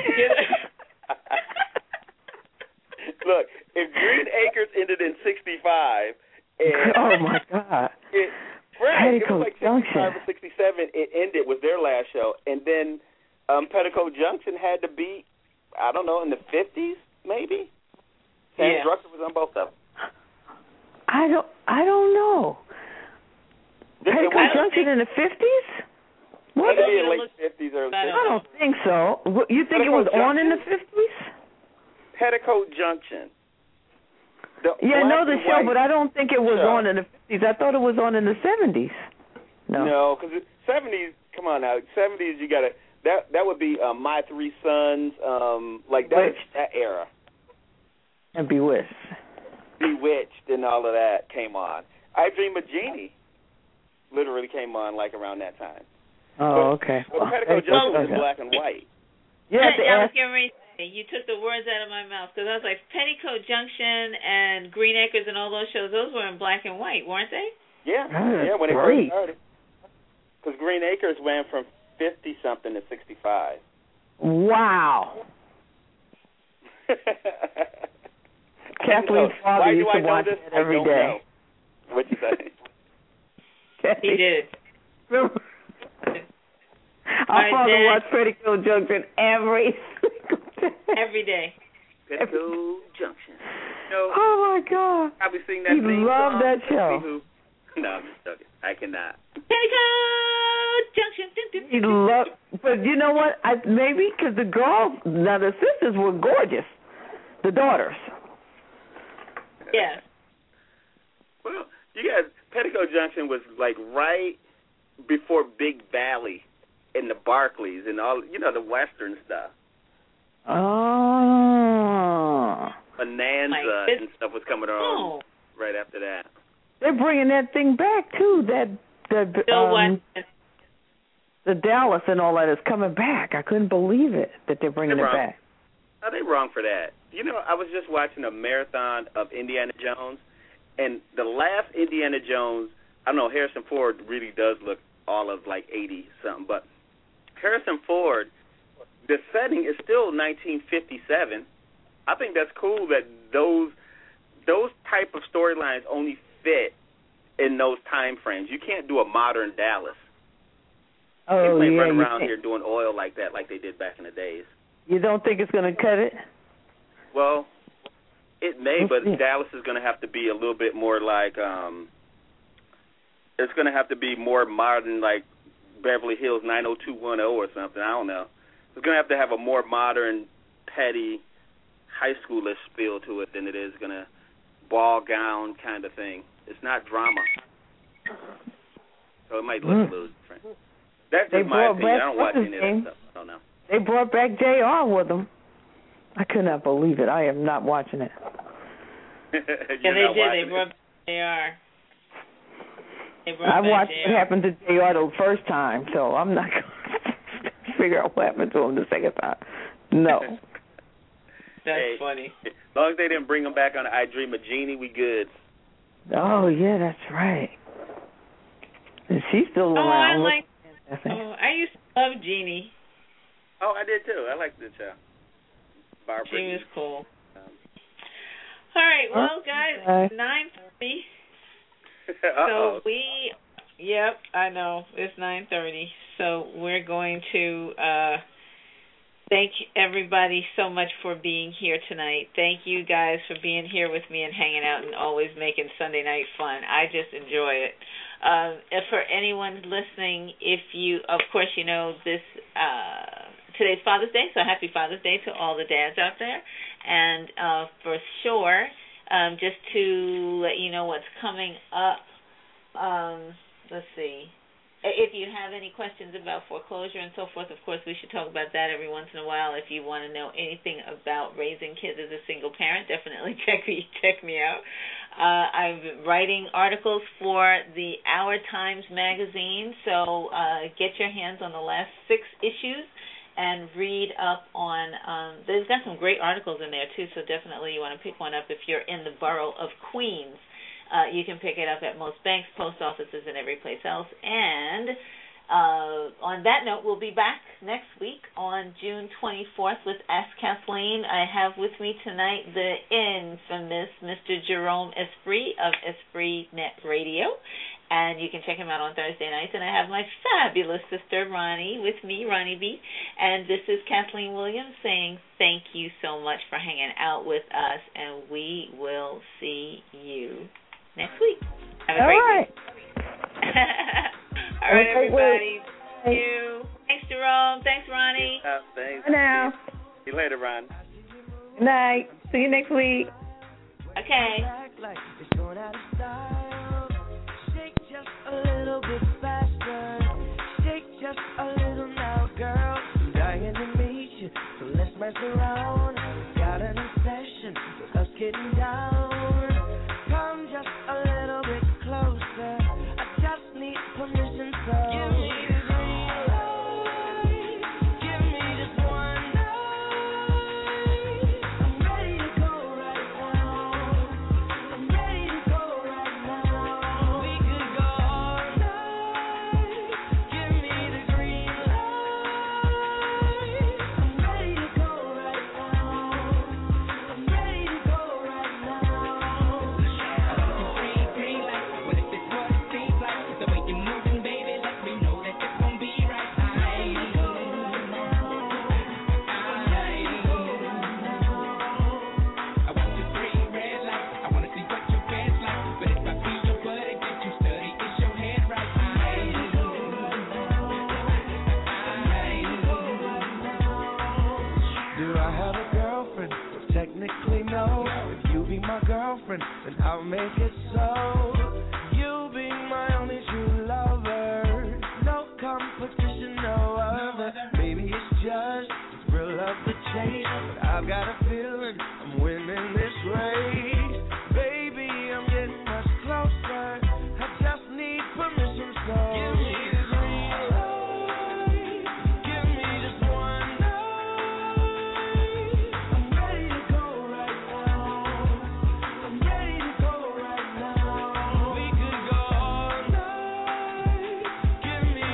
Look, if Green Acres ended in sixty-five, and
oh my God,
it, right, it was like
Junction.
sixty-five or sixty-seven. It ended with their last show, and then um, Petticoat Junction had to be, I don't know, in the fifties maybe. Sam
Yeah.
Drucker was on both of them.
I don't. I don't know.
It, it
Petticoat
was,
Junction in the fifties? What?
Maybe in
Look-
late fifties or
I
I
sixties.
don't think so. What, you think it was
Petticoat
on in the
Junction?
fifties?
Petticoat Junction. The
Yeah, I know
black
the
and
show,
white
but I don't think it was
show.
on in the fifties. I thought it was on in the seventies. No.
No, because seventies. Come on now, seventies. You gotta that that would be um, My Three Sons. Um, like that
Bewitched.
that era.
And Bewitched.
Bewitched and all of that came on. I Dream of Jeannie literally came on like around that time.
Oh,
But-
okay.
But Petticoat
Hey,
Junction was
okay.
black and white.
You have to
I was
ask.
getting ready to say, you took the words out of my mouth because I was like, Petticoat Junction and Green Acres and all those shows, those were in black and white, weren't they?
Yeah,
That's
yeah. When it
great.
first started, because Green Acres went from fifty something to sixty-five.
Wow. Kathleen's father
Why
used
do I
to
know
watch
this?
it every
I don't
day.
know. What'd you say?
He did.
Remember?
My
Our father
dad-
watched Petticoat Junction every single day.
Every day.
Petticoat Junction. No,
Oh my God.
probably sing that
He
theme
loved
song.
that show.
Who- No, I'm just joking. I cannot.
Petticoat Junction. Dun, dun,
He
dun, dun.
loved, but you know what? I maybe because the girls, now the sisters were gorgeous, the daughters.
Yeah.
Well, you guys, Petticoat Junction was like right before Big Valley and the Barclays and all, you know, the Western stuff.
Oh,
Bonanza
My
and stuff was coming on
Oh.
right after that.
they're bringing that thing back too. That that
Bill
um,
West.
the Dallas and all that is coming back. I couldn't believe it that they're bringing
They're
it
wrong.
back.
Are they wrong for that? You know, I was just watching a marathon of Indiana Jones, and the last Indiana Jones, I don't know, Harrison Ford really does look all of like eighty something. But Harrison Ford, the setting is still nineteen fifty-seven. I think that's cool that those those type of storylines only fit in those time frames. You can't do a modern Dallas.
Oh,
they can't
yeah,
run around
can't.
here doing oil like that like they did back in the days.
You don't think it's going to cut it?
Well, it may,
Let's
but
see.
Dallas is going to have to be a little bit more like, um, it's going to have to be more modern, like Beverly Hills nine oh two one oh or something. I don't know. It's going to have to have a more modern, petty, high schoolish feel to it than it is going to ball gown kind of thing. It's not drama. So it might look
Mm.
a little different. That's
They
just my
brought
opinion.
back
I don't watch
what's
any
his
of that
name?
stuff. I don't know.
They brought back J R with them. I could not believe it. I am not watching it.
Yeah, they did. They brought back J R. They brought
I
back
watched
J R.
what happened to J R the first time, so I'm not going to figure out what happened to him the second time. No.
That's
hey,
funny.
As long as they didn't bring him back on I Dream of Jeannie, we good.
Oh, yeah, that's right. And she's still
Oh, I
around.
like.
I think.
Oh, I used to love Jeannie.
Oh, I did too. I liked the show. Barbara.
She was cool.
Um,
All right, well, guys,
Okay.
nine thirty.
Uh-oh.
So we, yep, I know it's nine thirty. So we're going to uh, thank everybody so much for being here tonight. Thank you guys for being here with me and hanging out and always making Sunday night fun. I just enjoy it. Um, if for anyone listening, if you, of course, you know this. Uh, today's Father's Day, so happy Father's Day to all the dads out there. And uh, for sure, um, just to let you know what's coming up, um, let's see. If you have any questions about foreclosure and so forth, of course, we should talk about that every once in a while. If you want to know anything about raising kids as a single parent, definitely check me check me out. Uh, I'm writing articles for the Our Times magazine, so uh, get your hands on the last six issues and read up on, um, there's got some great articles in there, too, so definitely you want to pick one up if you're in the borough of Queens. Uh, you can pick it up at most banks, post offices, and every place else. And uh, on that note, we'll be back next week on June twenty-fourth with Ask Kathleen. I have with me tonight the infamous Mister Jerome Esprit of Esprit Net Radio. And you can check him out on Thursday nights. And I have my fabulous sister, Ronnie, with me, Ronnie B. And this is Kathleen Williams saying thank you so much for hanging out with us. And we will see you next week. Have a
All
great
right.
week. All right,
Okay,
everybody.
wait.
Thank you. Thanks, Jerome. Thanks, Ronnie.
Uh, thanks.
Bye now.
See you later, Ron.
Good night. See you next week.
Okay.
Act like it's going out of style. Shake just a little bit faster. Shake just a little now, girl. I'm dying to meet you, so let's mess around. Got an obsession with us getting down. Come just a little bit closer. I just need permission, so give me the green light. Give me just one night. I'm ready to go right now. I'm ready to go right now. We could go all night. Give me the green light. I'm ready to go right now. I'm ready to go right now. Do I have a girlfriend? Well, technically, no. If you be my girlfriend, then I'll make it so. You be my only true lover. No competition, no other. Baby, it's just the thrill of the chase. But I've got a feeling I'm winning this race. Baby, I'm getting much closer. I just need permission, so give me the green light. Give me just one night. I'm ready to go right now. I'm ready to go right now. We could go all night. Give me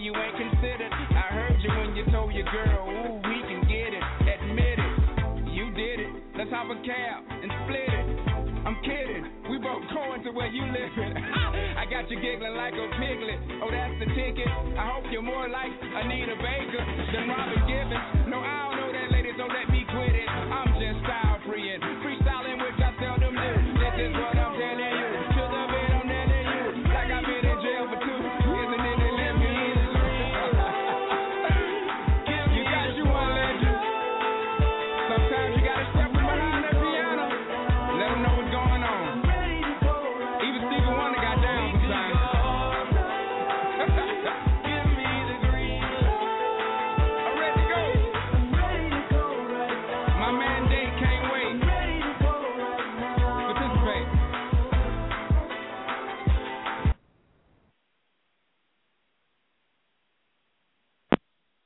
you ain't considered. I heard you when you told your girl, ooh, we can get it. Admit it, you did it. Let's hop a cab and split it. I'm kidding, we both going to where you living. I got you giggling like a piglet. Oh, that's the ticket. I hope you're more